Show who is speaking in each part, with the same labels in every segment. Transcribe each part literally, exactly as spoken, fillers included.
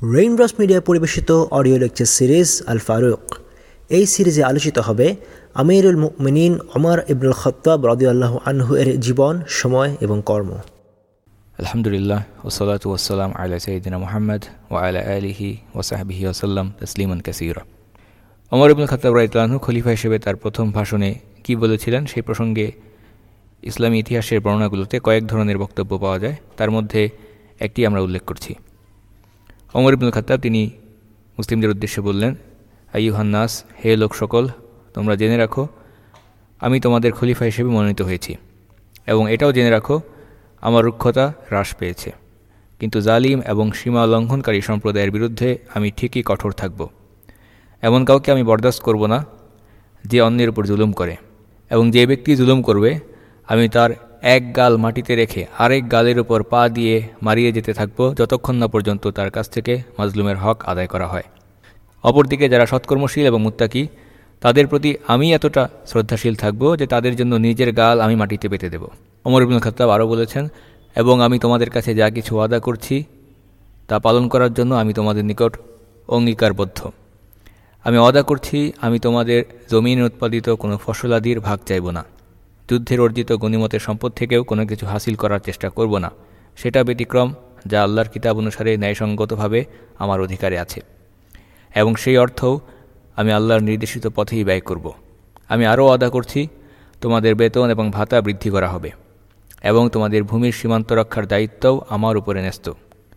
Speaker 1: Raindrops media পরিবেশিত audio lecture series আল ফারুক। এই সিরিজে আলোচিত হবে আমিরুল মুমিনিন ওমর ইবনুল খাত্তাব রাদিয়াল্লাহু আনহু এর জীবন, সময় এবং কর্ম।
Speaker 2: আলহামদুলিল্লাহ ওয়াসসালাতু ওয়াসসালাম আলা সাইয়্যিদিনা মুহাম্মদ ওয়া আলা আলিহি ওয়া সাহবিহি ওয়াসাল্লাম তাসলিমান কাসীরা। ওমর ইবনুল খাত্তাব রাদিয়াল্লাহু আনহু খলিফা হিসেবে তার প্রথম ভাষণে কি বলেছিলেন সেই প্রসঙ্গে ইসলামী ইতিহাসের বর্ণনাগুলোতে কয়েক ধরনের বক্তব্য পাওয়া যায়। তার মধ্যে একটি আমরা উল্লেখ করছি। ওমর ইবনুল খাত্তাব তিনি মুসলিমদের উদ্দেশ্যে বললেন, আইয়ুহান নাস, হে লোক সকল, তোমরা জেনে রাখো আমি তোমাদের খলিফা হিসেবে মনোনীত হয়েছি, এবং এটাও জেনে রাখো আমার রুক্ষতা হ্রাস পেয়েছে, কিন্তু জালিম এবং সীমা লঙ্ঘনকারী সম্প্রদায়ের বিরুদ্ধে আমি ঠিকই কঠোর থাকব। এমন কাউকে আমি বরদাস্ত করব না যে অন্যের উপর জুলুম করে, এবং যে ব্যক্তি জুলুম করবে আমি তার এক গাল মাটিতে রেখে আরেক গালের উপর পা দিয়ে মারিয়ে যেতে থাকব যতক্ষণ না পর্যন্ত তার কাছ থেকে মাজলুমের হক আদায় করা হয়। অপরদিকে যারা সৎকর্মশীল এবং মুত্তাকি তাদের প্রতি আমি এতটা শ্রদ্ধাশীল থাকব যে তাদের জন্য নিজের গাল আমি মাটিতে পেতে দেব। ওমর ইবনুল খাত্তাব আরও বলেছেন, এবং আমি তোমাদের কাছে যা কিছু ওয়াদা করছি তা পালন করার জন্য আমি তোমাদের নিকট অঙ্গীকারবদ্ধ। আমি ওয়াদা করছি আমি তোমাদের জমিনে উৎপাদিত কোনো ফসলাদির ভাগ চাইব না, যুদ্ধের অর্জিত গনিমতের সম্পদ থেকেও কোনো কিছু হাসিল করার চেষ্টা করব না, সেটা ব্যতিক্রম যা আল্লাহর কিতাব অনুসারে ন্যায়সঙ্গতভাবে আমার অধিকারে আছে, এবং সেই অর্থও আমি আল্লাহর নির্দেশিত পথেই ব্যয় করব। আমি আরও ওয়াদা করছি তোমাদের বেতন এবং ভাতা বৃদ্ধি করা হবে, এবং তোমাদের ভূমির সীমান্ত রক্ষার দায়িত্বও আমার উপরে ন্যস্ত,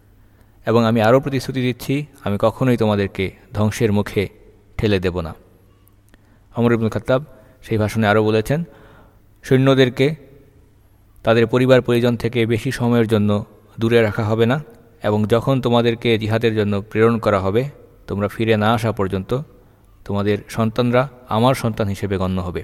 Speaker 2: এবং আমি আরও প্রতিশ্রুতি দিচ্ছি আমি কখনোই তোমাদেরকে ধ্বংসের মুখে ঠেলে দেব না। ওমর ইবনুল খাত্তাব সেই ভাষণে আরও বলেছেন, সৈন্যদেরকে তাদের পরিবার পরিজন থেকে বেশি সময়ের জন্য দূরে রাখা হবে না, এবং যখন তোমাদেরকে জিহাদের জন্য প্রেরণ করা হবে তোমরা ফিরে না আসা পর্যন্ত তোমাদের সন্তানরা আমার সন্তান হিসেবে গণ্য হবে।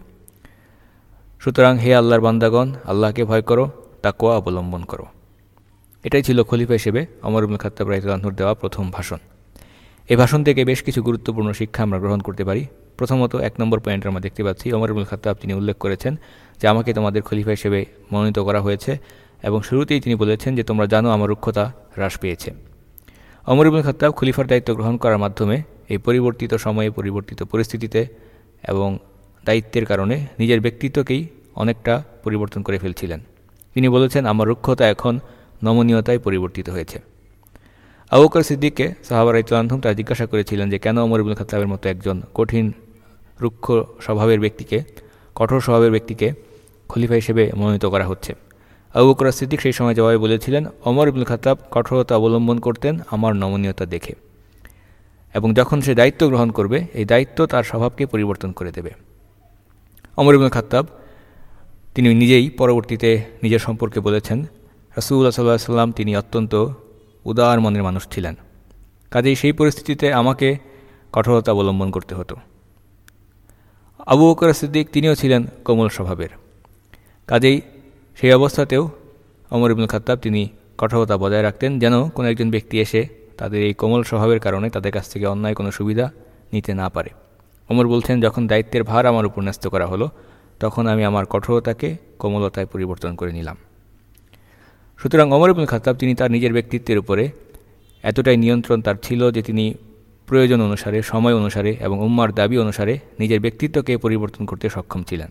Speaker 2: সুতরাং হে আল্লাহর বান্দাগণ, আল্লাহকে ভয় করো, তাকওয়া অবলম্বন করো। এটাই ছিল খলিফা হিসেবে ওমর ইবনুল খাত্তাব রাদিয়াল্লাহু আনহুর দেওয়া প্রথম ভাষণ। এই ভাষণ থেকে বেশ কিছু গুরুত্বপূর্ণ শিক্ষা আমরা গ্রহণ করতে পারি। প্রথমত, এক নম্বর পয়েন্টে আমরা দেখতে পাচ্ছি ওমর ইবনুল খাত্তাব তিনি উল্লেখ করেছেন যে আমাকে তোমাদের খলিফা হিসেবে মনোনীত করা হয়েছে, এবং শুরুতেই তিনি বলেছেন যে তোমরা জানো আমার রুক্ষতা হ্রাস পেয়েছে। ওমর ইবনুল খাত্তাব খলিফার দায়িত্ব গ্রহণ করার মাধ্যমে এই পরিবর্তিত সময়ে, পরিবর্তিত পরিস্থিতিতে এবং দায়িত্বের কারণে নিজের ব্যক্তিত্বকেই অনেকটা পরিবর্তন করে ফেলছিলেন। তিনি বলেছেন আমার রুক্ষতা এখন নমনীয়তায় পরিবর্তিত হয়েছে। আবু বকর সিদ্দিককে সাহাবা রাদিয়াল্লাহু আনহুম তারা জিজ্ঞাসা করেছিলেন যে কেন ওমর ইবনুল খাত্তাবের মতো একজন কঠিন রুক্ষ স্বভাবের ব্যক্তিকে, কঠোর স্বভাবের ব্যক্তিকে খলিফা হিসেবে মনোনীত করা হচ্ছে। আবু বকর সিদ্দিক সেই সময় জবাবে বলেছিলেন, ওমর ইবনুল খাত্তাব কঠোরতা অবলম্বন করতেন আমার নমনীয়তা দেখে, এবং যখন সে দায়িত্ব গ্রহণ করবে এই দায়িত্ব তার স্বভাবকে পরিবর্তন করে দেবে। ওমর ইবনুল খাত্তাব তিনি নিজেই পরবর্তীতে নিজের সম্পর্কে বলেছেন, রাসূলুল্লাহ সাল্লাল্লাহু আলাইহি ওয়াসাল্লাম তিনি অত্যন্ত উদার মনের মানুষ ছিলেন, কাজেই সেই পরিস্থিতিতে আমাকে কঠোরতা অবলম্বন করতে হতো। আবু বকর সিদ্দিক তিনিও ছিলেন কোমল স্বভাবের, কাজেই সেই অবস্থাতেও ওমর ইবনুল খাত্তাব তিনি কঠোরতা বজায় রাখতেন যেন কোনো একজন ব্যক্তি এসে তাদের এই কোমল স্বভাবের কারণে তাদের কাছ থেকে অন্যায় কোনো সুবিধা নিতে না পারে। ওমর বলছেন, যখন দায়িত্বের ভার আমার উপর ন্যস্ত করা হলো তখন আমি আমার কঠোরতাকে কোমলতায় পরিবর্তন করে নিলাম। সুতরাং ওমর ইবনুল খাত্তাব তিনি তার নিজের ব্যক্তিত্বের উপরে এতটাই নিয়ন্ত্রণ তার ছিল যে তিনি প্রয়োজন অনুসারে, সময় অনুসারে এবং উম্মার দাবি অনুসারে নিজের ব্যক্তিত্বকে পরিবর্তন করতে সক্ষম ছিলেন।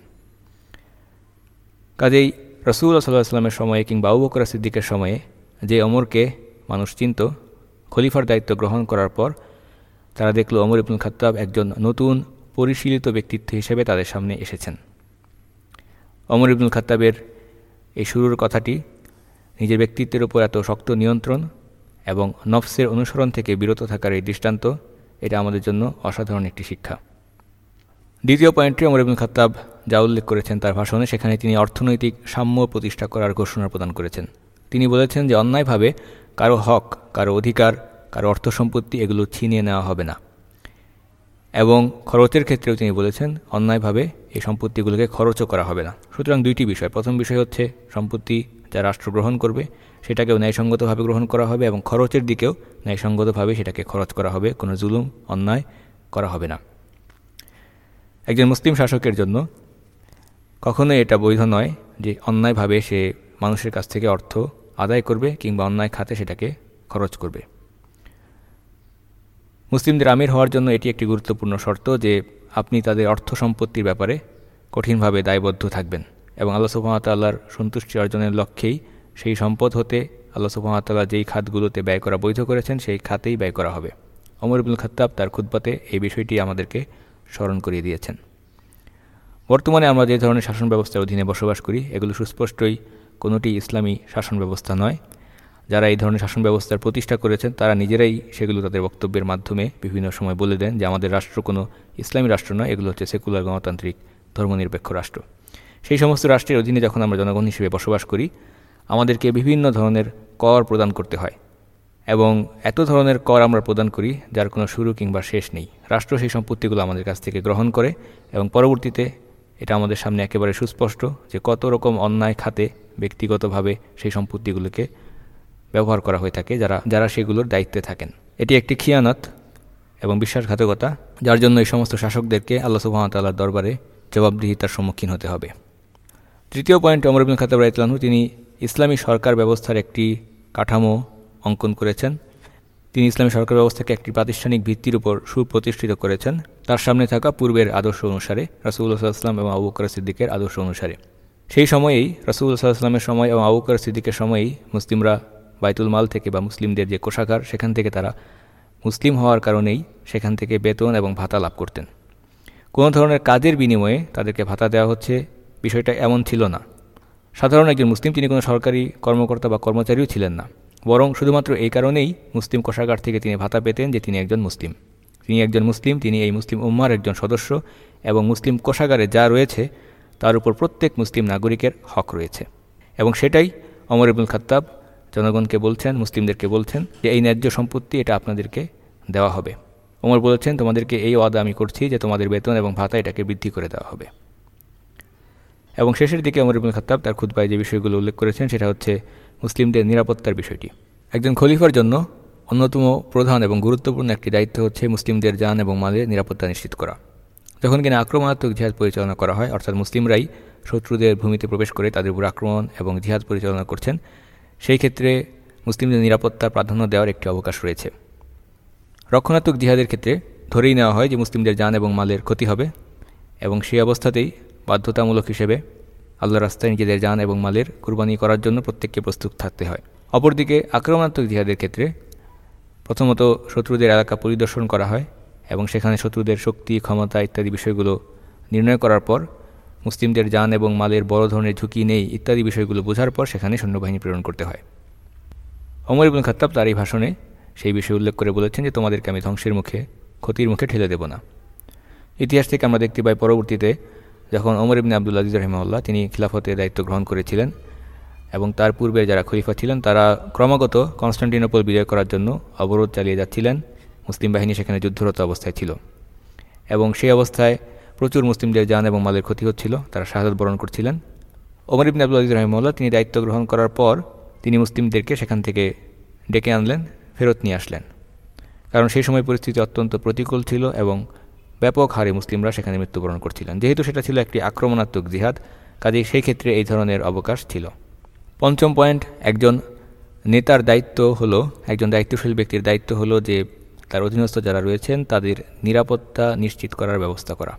Speaker 2: কাজেই রাসূলুল্লাহ সাল্লাল্লাহু আলাইহি ওয়াসাল্লামের সময়ে কিংবা আবু বকর সিদ্দিকের সময়ে যে ওমরকে মানুষ চিনত, খলিফার দায়িত্ব গ্রহণ করার পর তারা দেখল ওমর ইবনুল খাত্তাব একজন নতুন পরিশীলিত ব্যক্তিত্ব হিসেবে তাদের সামনে এসেছেন। ওমর ইবনুল খাত্তাবের এই শুরুর কথাটি, নিজের ব্যক্তিত্বের উপর এত শক্ত নিয়ন্ত্রণ এবং নফসের অনুসরণ থেকে বিরত থাকার এই দৃষ্টান্ত, এটা আমাদের জন্য অসাধারণ একটি শিক্ষা। দ্বিতীয় পয়েন্টে ওমর ইবনুল খাত্তাব যা উল্লেখ করেছেন তার ভাষণে, সেখানে তিনি অর্থনৈতিক সাম্য প্রতিষ্ঠা করার ঘোষণা প্রদান করেছেন। তিনি বলেছেন যে অন্যায়ভাবে কারো হক, কারো অধিকার, কারো অর্থ সম্পত্তি এগুলো ছিনিয়ে নেওয়া হবে না, এবং খরচের ক্ষেত্রেও তিনি বলেছেন অন্যায়ভাবে এই সম্পত্তিগুলোকে খরচও করা হবে না। সুতরাং দুইটি বিষয়, প্রথম বিষয় হচ্ছে সম্পত্তি যা রাষ্ট্র গ্রহণ করবে সেটাকেও ন্যায়সঙ্গতভাবে গ্রহণ করা হবে, এবং খরচের দিকেও ন্যায়সঙ্গতভাবে সেটাকে খরচ করা হবে, কোনো জুলুম অন্যায় করা হবে না। একজন মুসলিম শাসকের জন্য কখনোই এটা বৈধ নয় যে অন্যায়ভাবে সে মানুষের কাছ থেকে অর্থ আদায় করবে কিংবা অন্যায় খাতে সেটাকে খরচ করবে। মুসলিমদের আমির হওয়ার জন্য এটি একটি গুরুত্বপূর্ণ শর্ত যে আপনি তাদের অর্থ সম্পত্তির ব্যাপারে কঠিনভাবে দায়বদ্ধ থাকবেন এবং আল্লাহ সুবহানাহু ওয়া তাআলার সন্তুষ্টি অর্জনের লক্ষ্যেই সেই সম্পদ হতে আল্লাহ সুবহানাহু ওয়া তাআলা যেই খাতগুলোতে ব্যয় করা বৈধ করেছেন সেই খাতেই ব্যয় করা হবে। ওমর ইবনুল খাত্তাব তার খুতবাতে এই বিষয়টি আমাদেরকে স্মরণ করিয়ে দিয়েছেন। বর্তমানে আমরা যে ধরনের শাসন ব্যবস্থার অধীনে বসবাস করি এগুলো সুস্পষ্টই কোনোটি ইসলামী শাসন ব্যবস্থা নয়। যারা এই ধরনের শাসন ব্যবস্থার প্রতিষ্ঠা করেছেন তারা নিজেরাই সেগুলো তাদের বক্তব্যের মাধ্যমে বিভিন্ন সময় বলে দেন যে আমাদের রাষ্ট্র কোনো ইসলামী রাষ্ট্র নয়, এগুলো হচ্ছে সেকুলার গণতান্ত্রিক ধর্মনিরপেক্ষ রাষ্ট্র। সেই সমস্ত রাষ্ট্রের অধীনে যখন আমরা জনগণ হিসেবে বসবাস করি আমাদেরকে বিভিন্ন ধরনের কর প্রদান করতে হয় এবং এত ধরনের কর আমরা প্রদান করি যার কোনো শুরু কিংবা শেষ নেই। রাষ্ট্র সেই সম্পত্তিগুলো আমাদের কাছ থেকে গ্রহণ করে এবং পরবর্তীতে এটা আমাদের সামনে একেবারে সুস্পষ্ট যে কত রকম অন্যায় খাতে ব্যক্তিগতভাবে সেই সম্পত্তিগুলোকে ব্যবহার করা হয়ে থাকে যারা যারা সেগুলোর দায়িত্বে থাকেন। এটি একটি খিয়ানত এবং বিশ্বাসঘাতকতা যার জন্য এই সমস্ত শাসকদেরকে আল্লাহ সুবহানাহু ওয়া তাআলার দরবারে জবাবদিহিতার সম্মুখীন হতে হবে। তৃতীয় পয়েন্টে ওমর ইবনুল খাত্তাব রাদিয়াল্লাহু আনহু তিনি ইসলামী সরকার ব্যবস্থার একটি কাঠামো অঙ্কন করেছেন। তিনি ইসলামী সরকার ব্যবস্থাকে একটি প্রাতিষ্ঠানিক ভিত্তির উপর সুপ্রতিষ্ঠিত করেছেন তার সামনে থাকা পূর্বের আদর্শ অনুসারে, রাসূলুল্লাহ সাল্লাল্লাহু আলাইহি ওয়াসাল্লাম এবং আবু বকর সিদ্দিকের আদর্শ অনুসারে। সেই সময়েই রাসূলুল্লাহ সাল্লাল্লাহু আলাইহি ওয়াসাল্লামের সময় এবং আবু বকর সিদ্দিকের সময়েই মুসলিমরা বাইতুল মাল থেকে বা মুসলিমদের যে কোষাগার সেখান থেকে তারা মুসলিম হওয়ার কারণেই সেখান থেকে বেতন এবং ভাতা লাভ করতেন। কোনো ধরনের কাজের বিনিময়ে তাদেরকে ভাতা দেওয়া হচ্ছে বিষয়টা এমন ছিল না। সাধারণ একজন মুসলিম তিনি কোনো সরকারি কর্মকর্তা বা কর্মচারীও ছিলেন না, বরং শুধুমাত্র এই কারণেই মুসলিম কোষাগার থেকে তিনি ভাতা পেতেন যে তিনি একজন মুসলিম। তিনি একজন মুসলিম, তিনি এই মুসলিম উম্মার একজন সদস্য এবং মুসলিম কোষাগারে যা রয়েছে তার উপর প্রত্যেক মুসলিম নাগরিকের হক রয়েছে। এবং সেটাই ওমর ইবনুল খাত্তাব জনগণকে বলছেন, মুসলিমদেরকে বলছেন যে এই ন্যায্য সম্পত্তি এটা আপনাদেরকে দেওয়া হবে। ওমর বলেছেন তোমাদেরকে এই ওয়াদা আমি করছি যে তোমাদের বেতন এবং ভাতা এটাকে বৃদ্ধি করে দেওয়া হবে। এবং শেষের দিকে ওমর ইবনুল খাত্তাব তার খুতবায় যে বিষয়গুলো উল্লেখ করেছেন সেটা হচ্ছে মুসলিমদের নিরাপত্তার বিষয়টি। একজন খলিফার জন্য অন্যতম প্রধান এবং গুরুত্বপূর্ণ একটি দায়িত্ব হচ্ছে মুসলিমদের জান এবং মালের নিরাপত্তা নিশ্চিত করা। যখন কিনা আক্রমণাত্মক জিহাদ পরিচালনা করা হয়, অর্থাৎ মুসলিমরাই শত্রুদের ভূমিতে প্রবেশ করে তাদের উপর আক্রমণ এবং জিহাদ পরিচালনা করছেন, সেই ক্ষেত্রে মুসলিমদের নিরাপত্তার প্রাধান্য দেওয়ার একটি অবকাশ রয়েছে। রক্ষণাত্মক জিহাদের ক্ষেত্রে ধরেই নেওয়া হয় যে মুসলিমদের জান এবং মালের ক্ষতি হবে এবং সেই অবস্থাতেই বাধ্যতামূলক হিসেবে আল্লাহর রাস্তায় নিজেদের জান এবং মালের কুরবানি করার জন্য প্রত্যেককে প্রস্তুত থাকতে হয়। অপরদিকে আক্রমণাত্মক জিহাদের ক্ষেত্রে প্রথমত শত্রুদের এলাকা পরিদর্শন করা হয় এবং সেখানে শত্রুদের শক্তি, ক্ষমতা ইত্যাদি বিষয়গুলো নির্ণয় করার পর মুসলিমদের জান এবং মালের বড় ধরনের ঝুঁকি নেই ইত্যাদি বিষয়গুলো বোঝার পর সেখানে সৈন্যবাহিনী প্রেরণ করতে হয়। ওমর ইবনুল খাত্তাব তার এই ভাষণে সেই বিষয় উল্লেখ করে বলেছেন যে তোমাদেরকে আমি ধ্বংসের মুখে, ক্ষতির মুখে ঠেলে দেব না। ইতিহাস থেকে আমরা দেখতে পাই পরবর্তীতে যখন ওমর ইবনে আবদুল আজিজ রাহিমাহুল্লাহ তিনি খিলাফতের দায়িত্ব গ্রহণ করেছিলেন এবং তার পূর্বে যারা খলিফা ছিলেন তারা ক্রমাগত কনস্টান্টিনোপল বিজয় করার জন্য অবরোধ চালিয়ে যাচ্ছিলেন। মুসলিম বাহিনী সেখানে যুদ্ধরত অবস্থায় ছিল এবং সেই অবস্থায় প্রচুর মুসলিমদের জান এবং মালের ক্ষতি হচ্ছিল, তারা শাহাদাত বরণ করছিলেন। ওমর ইবনে আবদুল আজিজ রাহিমাহুল্লাহ তিনি দায়িত্ব গ্রহণ করার পর তিনি মুসলিমদেরকে সেখান থেকে ডেকে আনলেন, ফেরত নিয়ে আসলেন, কারণ সেই সময় পরিস্থিতি অত্যন্ত প্রতিকূল ছিল এবং ব্যাপক হারে মুসলিমরা সেখানে মৃত্যুবরণ করছিলেন। যেহেতু সেটা ছিল একটি আক্রমণাত্মক জিহাদ, কাজেই সেই ক্ষেত্রে এই ধরনের অবকাশ ছিল। পঞ্চম পয়েন্ট, একজন নেতার দায়িত্ব হলো, একজন দায়িত্বশীল ব্যক্তির দায়িত্ব হলো যে তার অধীনস্থ যারা রয়েছেন তাদের নিরাপত্তা নিশ্চিত করার ব্যবস্থা করা।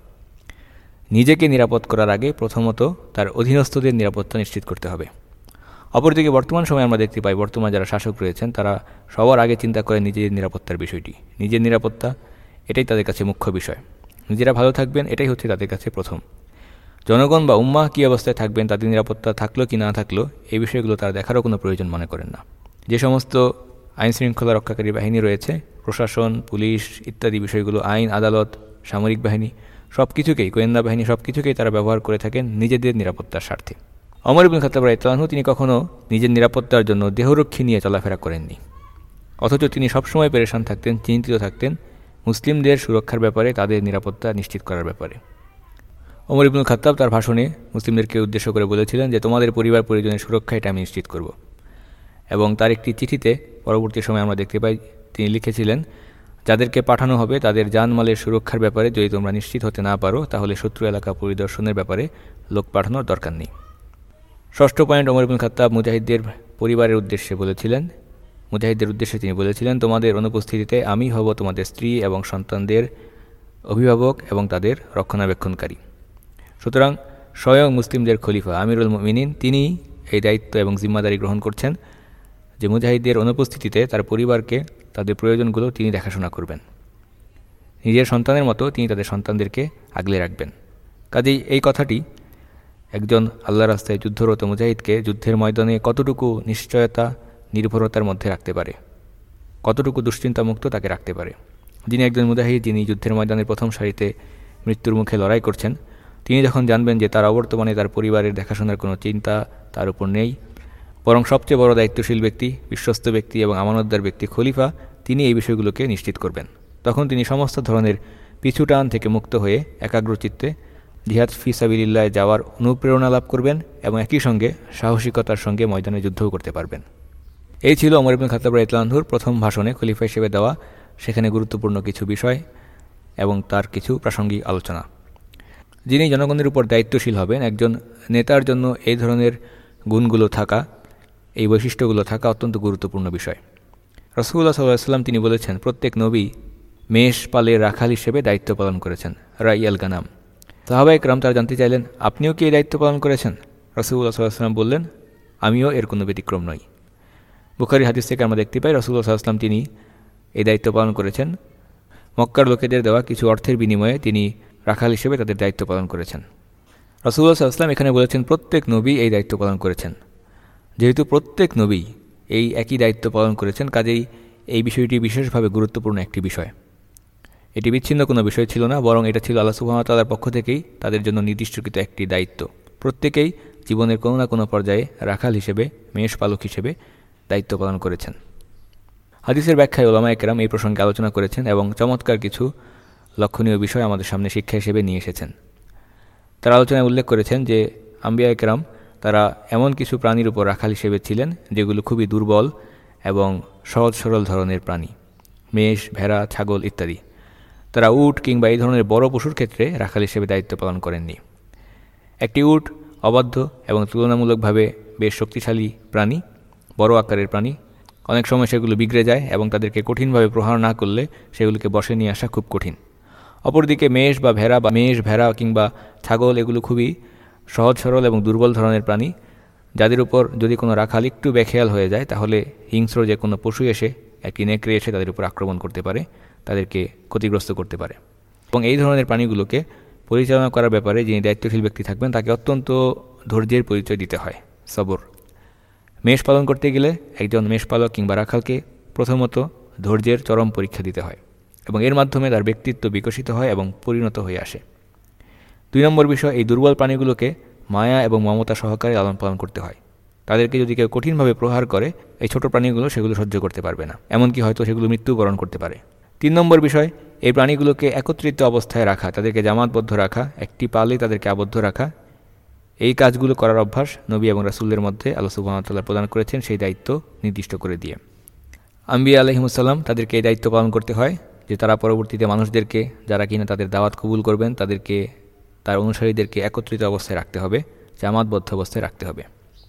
Speaker 2: নিজেকে নিরাপদ করার আগে প্রথমত তার অধীনস্থদের নিরাপত্তা নিশ্চিত করতে হবে। অপরদিকে বর্তমান সময়ে আমরা দেখতে পাই বর্তমান যারা শাসক রয়েছেন তারা সবার আগে চিন্তা করে নিজের নিরাপত্তার বিষয়টি। নিজের নিরাপত্তা এটাই তাদের কাছে মুখ্য বিষয়। নিজেরা ভালো থাকবেন এটাই হচ্ছে তাদের কাছে প্রথম। জনগণ বা উম্মাহ কী অবস্থায় থাকবেন, তাদের নিরাপত্তা থাকলো কি না থাকলো এই বিষয়গুলো তারা দেখারও কোনো প্রয়োজন মনে করেন না। যে সমস্ত আইনশৃঙ্খলা রক্ষাকারী বাহিনী রয়েছে, প্রশাসন, পুলিশ ইত্যাদি বিষয়গুলো, আইন আদালত, সামরিক বাহিনী সব কিছুকেই, গোয়েন্দা বাহিনী সব কিছুকেই তারা ব্যবহার করে থাকেন নিজেদের নিরাপত্তার স্বার্থে। ওমর ইবনুল খাত্তাব রাদিয়াল্লাহু আনহু তিনি কখনও নিজের নিরাপত্তার জন্য দেহরক্ষী নিয়ে চলাফেরা করেননি, অথচ তিনি সবসময় পেরেশান থাকতেন, চিন্তিত থাকতেন মুসলিমদের সুরক্ষার ব্যাপারে, তাদের নিরাপত্তা নিশ্চিত করার ব্যাপারে। ওমর ইবনুল খাত্তাব তার ভাষণে মুসলিমদেরকে উদ্দেশ্য করে বলেছিলেন যে তোমাদের পরিবার পরিজনের সুরক্ষা এটা আমি নিশ্চিত করব। এবং তার একটি চিঠিতে পরবর্তী সময় আমরা দেখতে পাই তিনি লিখেছিলেন যাদেরকে পাঠানো হবে তাদের জানমালের সুরক্ষার ব্যাপারে যদি তোমরা নিশ্চিত হতে না পারো তাহলে শত্রু এলাকা পরিদর্শনের ব্যাপারে লোক পাঠানোর দরকার নেই। ষষ্ঠ পয়েন্ট, ওমর ইবনুল খাত্তাব মুজাহিদদের পরিবারের উদ্দেশ্যে বলেছিলেন মুজাহিদদের উদ্দেশ্যে তিনি বলেছিলেন, তোমাদের অনুপস্থিতিতে আমি হব তোমাদের স্ত্রী এবং সন্তানদের অভিভাবক এবং তাদের রক্ষণাবেক্ষণকারী। সুতরাং স্বয়ং মুসলিমদের খলিফা আমিরুল মুমিনিন তিনি এই দায়িত্ব এবং জিম্মাদারি গ্রহণ করছেন যে মুজাহিদদের অনুপস্থিতিতে তার পরিবারকে তাদের প্রয়োজনগুলো তিনি দেখাশোনা করবেন। নিজের সন্তানের মতো তিনি তাদের সন্তানদেরকে আগলে রাখবেন। কাজেই এই কথাটি একজন আল্লাহর রাস্তায় যুদ্ধরত মুজাহিদকে যুদ্ধের ময়দানে কতটুকু নিশ্চয়তা নির্ভরতার মধ্যে রাখতে পারে, কতটুকু দুশ্চিন্তামুক্ত তাকে রাখতে পারে। যিনি একজন মুজাহিদ, যিনি যুদ্ধের ময়দানের প্রথম সারিতে মৃত্যুর মুখে লড়াই করছেন, তিনি যখন জানবেন যে তার অবর্তমানে তার পরিবারের দেখাশোনার কোনো চিন্তা তার উপর নেই, বরং সবচেয়ে বড় দায়িত্বশীল ব্যক্তি, বিশ্বস্ত ব্যক্তি এবং আমানতদার ব্যক্তি খলিফা তিনি এই বিষয়গুলোকে নিশ্চিত করবেন, তখন তিনি সমস্ত ধরনের পিছুটান থেকে মুক্ত হয়ে একাগ্রচিত্তে জিহাদ ফি সাবিলিল্লাহ যাওয়ার অনুপ্রেরণা লাভ করবেন এবং একই সঙ্গে সাহসিকতার সঙ্গে ময়দানে যুদ্ধও করতে পারবেন। এই ছিল ওমর ইবনে খাত্তাব রাদিয়াল্লাহু আনহুর প্রথম ভাষণে খলিফা হিসেবে দেওয়া সেখানে গুরুত্বপূর্ণ কিছু বিষয় এবং তার কিছু প্রাসঙ্গিক আলোচনা। যিনি জনগণের উপর দায়িত্বশীল হবেন, একজন নেতার জন্য এই ধরনের গুণগুলো থাকা, এই বৈশিষ্ট্যগুলো থাকা অত্যন্ত গুরুত্বপূর্ণ বিষয়। রাসূলুল্লাহ সাল্লাল্লাহু আলাইহি ওয়াসাল্লাম তিনি বলেছেন, প্রত্যেক নবী মেষ পালের রাখাল হিসেবে দায়িত্ব পালন করেছেন, রাইয়াল গানাম। সাহাবায়ে কেরাম তারা জানতে চাইলেন, আপনিও কি এই দায়িত্ব পালন করেছেন? রাসূলুল্লাহ সাল্লাল্লাহু আলাইহি ওয়াসাল্লাম বললেন, আমিও এর কোনো ব্যতিক্রম নই। বুখারী হাদিস থেকে আমরা দেখতে পাই রাসূলুল্লাহ সাল্লাল্লাহু আলাইহি ওয়াসাল্লাম তিনি এই দায়িত্ব পালন করেছেন। মক্কার লোকেদের দেওয়া কিছু অর্থের বিনিময়ে তিনি রাখাল হিসেবে তাদের দায়িত্ব পালন করেছেন। রাসূলুল্লাহ সাল্লাল্লাহু আলাইহি ওয়াসাল্লাম এখানে বলেছেন প্রত্যেক নবী এই দায়িত্ব পালন করেছেন। যেহেতু প্রত্যেক নবী এই একই দায়িত্ব পালন করেছেন, কাজেই এই বিষয়টি বিশেষভাবে গুরুত্বপূর্ণ একটি বিষয়। এটি বিচ্ছিন্ন কোনো বিষয় ছিল না, বরং এটা ছিল আল্লাহ সুবহানাহু ওয়া তাআলার পক্ষ থেকেই তাদের জন্য নির্দিষ্টকৃত একটি দায়িত্ব। প্রত্যেকেই জীবনের কোনো না কোনো পর্যায়ে রাখাল হিসেবে, মেষ পালক হিসেবে দায়িত্ব পালন করেছেন। হাদিসের ব্যাখ্যায় উলামায়ে কেরাম এই প্রসঙ্গে আলোচনা করেছেন এবং চমৎকার কিছু লক্ষণীয় বিষয় আমাদের সামনে শিক্ষা হিসেবে নিয়ে এসেছেন। তারা আলোচনায় উল্লেখ করেছেন যে আম্বিয়ায়ে কেরাম তারা এমন কিছু প্রাণীর উপর রাখাল হিসেবে ছিলেন যেগুলো খুবই দুর্বল এবং সহজ সরল ধরনের প্রাণী, মেষ, ভেড়া, ছাগল ইত্যাদি। তারা উট কিংবা এই ধরনের বড় পশুর ক্ষেত্রে রাখাল হিসেবে দায়িত্ব পালন করেননি। একটি উট অবাধ্য এবং তুলনামূলকভাবে বেশ শক্তিশালী প্রাণী, বড় আকারের প্রাণী। অনেক সময় সেগুলো বিগড়ে যায় এবং তাদেরকে কঠিনভাবে প্রহার না করলে সেগুলোকে বশে নিয়ে আসা খুব কঠিন। অপরদিকে মেষ বা ভেড়া বা মেষ ভেড়া কিংবা ছাগল এগুলো খুবই সহজ সরল এবং দুর্বল ধরনের প্রাণী, যাদের উপর যদি কোনো রাখাল একটু বেখেয়াল হয়ে যায় তাহলে হিংস্র যে কোনো পশু এসে, একটি নেকড়ে এসে তাদের উপর আক্রমণ করতে পারে, তাদেরকে ক্ষতিগ্রস্ত করতে পারে। এবং এই ধরনের প্রাণীগুলোকে পরিচালনা করার ব্যাপারে যিনি দায়িত্বশীল ব্যক্তি থাকবেন তাকে অত্যন্ত ধৈর্যের পরিচয় দিতে হয়, সবর। মেষ পালন করতে গেলে একজন মেষপালক কিংবা রাখালকে প্রথমত ধৈর্যের চরম পরীক্ষা দিতে হয় এবং এর মাধ্যমে তার ব্যক্তিত্ব বিকশিত হয় এবং পরিণত হয়ে আসে। দুই নম্বর বিষয়, এই দুর্বল প্রাণীগুলোকে মায়া এবং মমতা সহকারে লালন পালন করতে হয়। তাদেরকে যদি কেউ কঠিনভাবে প্রহার করে, এই ছোট প্রাণীগুলো সেগুলো সহ্য করতে পারবে না, এমনকি হয়তো সেগুলো মৃত্যুবরণ করতে পারে। তিন নম্বর বিষয়, এই প্রাণীগুলোকে একত্রিত অবস্থায় রাখা, তাদেরকে জামাতবদ্ধ রাখা, একটি পালে তাদেরকে আবদ্ধ রাখা, এই কাজগুলো করার অভ্যাস নবী এবং রাসূলদের মধ্যে আল্লাহ সুবহানাহু ওয়া তাআলা প্রদান করেছেন সেই দায়িত্ব নির্দিষ্ট করে দিয়ে। আম্বিয়া আলাইহিমুস সালাম তাদেরকে এই দায়িত্ব পালন করতে হয় যে তারা পরবর্তীতে মানুষদেরকে, যারা কিনা তাদের দাওয়াত কবুল করবেন, তাদেরকে, তার অনুসারীদেরকে একত্রিত অবস্থায় রাখতে হবে, জামাতবদ্ধ অবস্থায় রাখতে হবে।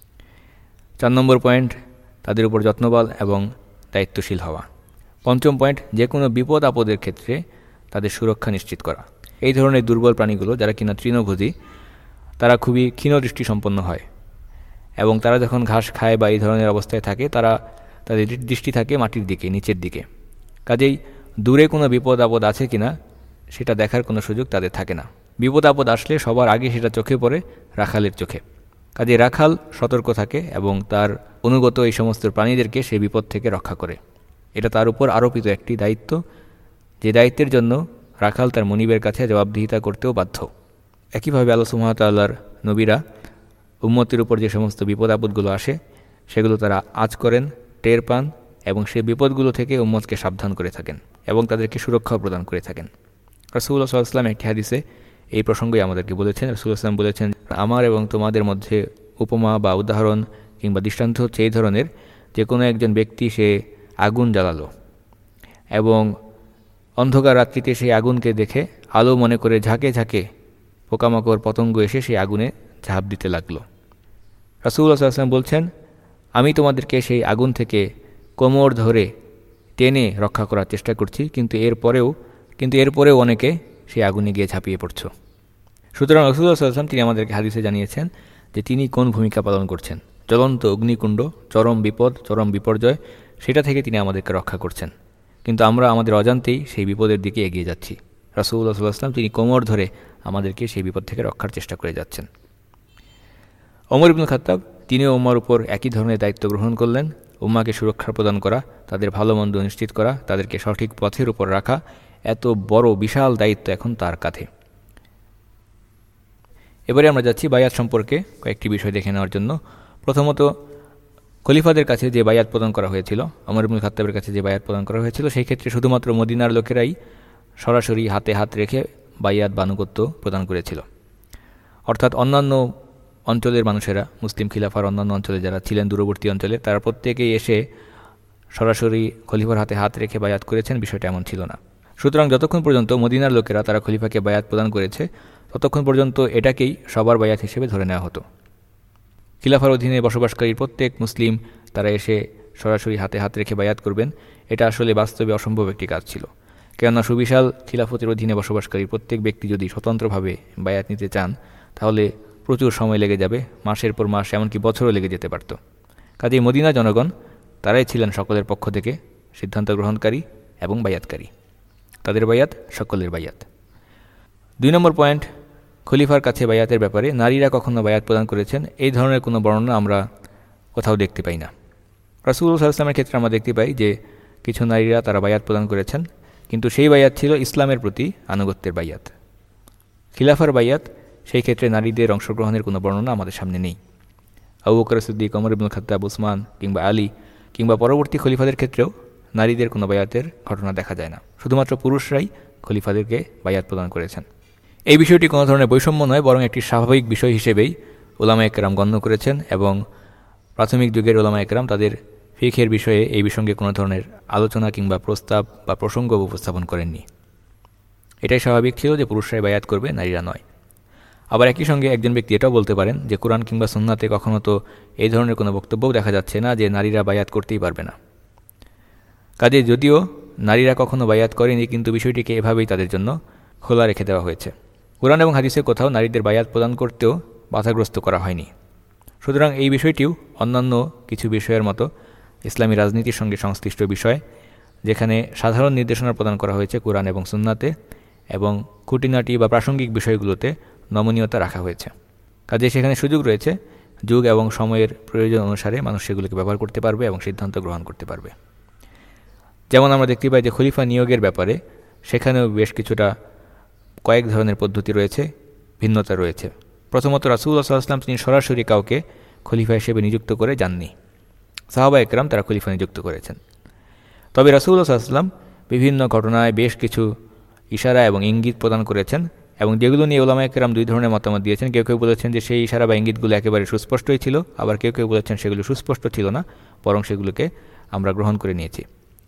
Speaker 2: চার নম্বর পয়েন্ট, তাদের উপর যত্নবান এবং দায়িত্বশীল হওয়া। পঞ্চম পয়েন্ট, যে কোনো বিপদ আপদের ক্ষেত্রে তাদের সুরক্ষা নিশ্চিত করা। এই ধরনের দুর্বল প্রাণীগুলো যারা কিনা তৃণভোজী, তারা খুবই ক্ষীণ দৃষ্টি সম্পন্ন হয় এবং তারা যখন ঘাস খায় বা এই ধরনের অবস্থায় থাকে, তারা তাদের দৃষ্টি থাকে মাটির দিকে, নিচের দিকে। কাজেই দূরে কোনো বিপদ আপদ আছে কিনা সেটা দেখার কোনো সুযোগ তাদের থাকে না। বিপদ আপদ আসলে সবার আগে সেটা চোখে পড়ে রাখালের চোখে। কাজেই রাখাল সতর্ক থাকে এবং তার অনুগত এই সমস্ত প্রাণীদেরকে সেই বিপদ থেকে রক্ষা করে। এটা তার উপর আরোপিত একটি দায়িত্ব, যে দায়িত্বের জন্য রাখাল তার মনিবের কাছে জবাবদিহিতা করতেও বাধ্য। একইভাবে আল্লাহ সুবহানাহু ওয়া তাআলার নবীরা উম্মতের উপর যে সমস্ত বিপদ আপদগুলো আসে সেগুলো তারা আঁচ করেন, টের পান এবং সেই বিপদগুলো থেকে উম্মতকে সাবধান করে থাকেন এবং তাদেরকে সুরক্ষা প্রদান করে থাকেন। রাসূলুল্লাহ সাল্লাল্লাহু আলাইহি ওয়াসাল্লাম একটি হাদিসে এই প্রসঙ্গে আমাদেরকে বলেছেন। রাসূলুল্লাহ সাল্লাল্লাহু আলাইহি ওয়াসাল্লাম বলেছেন, আমার এবং তোমাদের মধ্যে উপমা বা উদাহরণ কিংবা দৃষ্টান্ত হচ্ছে এই ধরনের, যে কোনো একজন ব্যক্তি সে আগুন জ্বালালো এবং অন্ধকার রাত্রিতে সেই আগুনকে দেখে আলো মনে করে ঝাঁকে ঝাঁকে পোকামাকড় পতঙ্গ এসে সেই আগুনে ঝাঁপ দিতে লাগলো। রাসূলুল্লাহ সাল্লাল্লাহু আলাইহি ওয়াসাল্লাম বলছেন, আমি তোমাদেরকে সেই আগুন থেকে কোমর ধরে টেনে রক্ষা করার চেষ্টা করছি, কিন্তু এরপরেও কিন্তু এরপরেও অনেকে সেই আগুনে গিয়ে ঝাঁপিয়ে পড়ছ। সুতরাং রাসূলুল্লাহ সাল্লাল্লাহু আলাইহি ওয়াসাল্লাম তিনি আমাদেরকে হাদিসে জানিয়েছেন যে তিনি কোন ভূমিকা পালন করছেন। জ্বলন্ত অগ্নিকুণ্ড, চরম বিপদ, চরম বিপর্যয়, সেটা থেকে তিনি আমাদেরকে রক্ষা করছেন, কিন্তু আমরা আমাদের অজান্তেই সেই বিপদের দিকে এগিয়ে যাচ্ছি। রাসূলুল্লাহ সাল্লাল্লাহু আলাইহি ওয়াসাল্লাম তিনি কোমর ধরে আমাদেরকে সেই বিপদ থেকে রক্ষার চেষ্টা করে যাচ্ছেন। ওমর ইবনুল খাত্তাব তিনিও উম্মার উপর একই ধরনের দায়িত্ব গ্রহণ করলেন। উম্মাকে সুরক্ষা প্রদান করা, তাদের ভালো মন্দ নিশ্চিত করা, তাদেরকে সঠিক পথের উপর রাখা, এত বড় বিশাল দায়িত্ব এখন তার কাঁধে। এবারে আমরা যাচ্ছি বায়াত সম্পর্কে কয়েকটি বিষয় দেখে নেওয়ার জন্য। প্রথমত, খলিফাদের কাছে যে বায়াত প্রদান করা হয়েছিল, ওমর ইবনুল খাত্তাবের কাছে যে বায়াত প্রদান করা হয়েছিল, সেই ক্ষেত্রে শুধুমাত্র মদিনার লোকেরাই সরাসরি হাতে হাত রেখে বায়াত বানুগত্য প্রদান করেছিল। অর্থাৎ অন্যান্য অঞ্চলের মানুষেরা, মুসলিম খিলাফার অন্যান্য অঞ্চলে যারা ছিলেন দূরবর্তী অঞ্চলে, তারা প্রত্যেকেই এসে সরাসরি খলিফার হাতে হাত রেখে বায়াত করেছেন, বিষয়টা এমন ছিল না। সুতরাং যতক্ষণ পর্যন্ত মদিনার লোকেরা তারা খলিফাকে বায়াত প্রদান করেছে, ততক্ষণ পর্যন্ত এটাকেই সবার বায়াত হিসেবে ধরে নেওয়া হতো। খিলাফার অধীনে বসবাসকারী প্রত্যেক মুসলিম তারা এসে সরাসরি হাতে হাত রেখে বায়াত করবেন, এটা আসলে বাস্তবে অসম্ভব একটি কাজ ছিল। কেননা সুবিশাল খিলাফতের অধীনে বসবাসকারী প্রত্যেক ব্যক্তি যদি স্বতন্ত্রভাবে বায়াত নিতে চান, তাহলে প্রচুর সময় লেগে যাবে, মাসের পর মাস, এমনকি বছরও লেগে যেতে পারত। কাজেই মদিনা জনগণ তারাই ছিলেন সকলের পক্ষ থেকে সিদ্ধান্ত গ্রহণকারী এবং বায়াতকারী। তাদের বায়াত সকলের বায়াত। দুই নম্বর পয়েন্ট, খলিফার কাছে বায়াতের ব্যাপারে নারীরা কখনো বায়াত প্রদান করেছেন এই ধরনের কোনো বর্ণনা আমরা কোথাও দেখতে পাই না। রাসূলুল্লাহ সাল্লাল্লাহু আলাইহি ওয়াসাল্লামের ক্ষেত্রে আমরা দেখতে পাই যে কিছু নারীরা তারা বায়াত প্রদান করেছেন, কিন্তু সেই বায়াত ছিল ইসলামের প্রতি আনুগত্যের বায়াত। খিলাফার বায়াত, সেই ক্ষেত্রে নারীদের অংশগ্রহণের কোনো বর্ণনা আমাদের সামনে নেই। আবু বকর সিদ্দিক, ওমর ইবনুল খাত্তাব, উসমান কিংবা আলী কিংবা পরবর্তী খলিফাদের ক্ষেত্রেও নারীদের কোনো বায়াতের ঘটনা দেখা যায় না। শুধুমাত্র পুরুষরাই খলিফাদেরকে বায়াত প্রদান করেছেন। এই বিষয়টি কোনো ধরনের বৈষম্য নয়, বরং একটি স্বাভাবিক বিষয় হিসেবেই উলামায়ে কেরাম গণ্য করেছেন, এবং প্রাথমিক যুগের উলামায়ে কেরাম তাদের ফিকহের বিষয়ে এই বিষয়ে কোনো ধরনের আলোচনা কিংবা প্রস্তাব বা প্রসঙ্গ উপস্থাপন করেননি। এটাই স্বাভাবিক ছিল যে পুরুষরাই বায়াত করবে, নারীরা নয়। আবার একই সঙ্গে একজন ব্যক্তি এটাও বলতে পারেন যে কোরআন কিংবা সুন্নাতে কখনো তো এই ধরনের কোনো বক্তব্যও দেখা যাচ্ছে না যে নারীরা বায়াত করতেই পারবে না। কাজে যদিও নারীরা কখনো বায়াত করেনি, কিন্তু বিষয়টিকে এভাবেই তাদের জন্য খোলা রেখে দেওয়া হয়েছে। কোরআন এবং হাদিসে কোথাও নারীদের বায়াত প্রদান করতেও বাধাগ্রস্ত করা হয়নি। সুতরাং এই বিষয়টিও অন্যান্য কিছু বিষয়ের মতো ইসলামী রাজনীতির সঙ্গে সংশ্লিষ্ট বিষয়, যেখানে সাধারণ নির্দেশনা প্রদান করা হয়েছে কোরআন এবং সুন্নাতে, এবং খুঁটিনাটি বা প্রাসঙ্গিক বিষয়গুলোতে নমনীয়তা রাখা হয়েছে। কাজে সেখানে সুযোগ রয়েছে, যুগ এবং সময়ের প্রয়োজন অনুসারে মানুষ সেগুলোকে ব্যবহার করতে পারবে এবং সিদ্ধান্ত গ্রহণ করতে পারবে। যেমন আমরা দেখতে পাই যে খলিফা নিয়োগের ব্যাপারে সেখানেও বেশ কিছুটা কয়েক ধরনের পদ্ধতি রয়েছে, ভিন্নতা রয়েছে। প্রথমত, রাসূলুল্লাহ সাল্লাল্লাহু আলাইহি ওয়াসাল্লাম তিনি সরাসরি কাউকে খলিফা হিসেবে নিযুক্ত করে যাননি। সাহাবায়ে কেরাম তারা খলিফা নিযুক্ত করেছেন। তবে রাসূলুল্লাহ সাল্লাল্লাহু আলাইহি ওয়াসাল্লাম বিভিন্ন ঘটনায় বেশ কিছু ইশারা এবং ইঙ্গিত প্রদান করেছেন, এবং যেগুলো নিয়ে উলামায়ে কেরাম দুই ধরনের মতামত দিয়েছেন। কেউ কেউ বলেছেন যে সেই ইশারা বা ইঙ্গিতগুলো একেবারে সুস্পষ্টই ছিল, আবার কেউ কেউ বলেছেন সেগুলো সুস্পষ্ট ছিল না, বরং সেগুলোকে আমরা গ্রহণ করে নিয়েছি।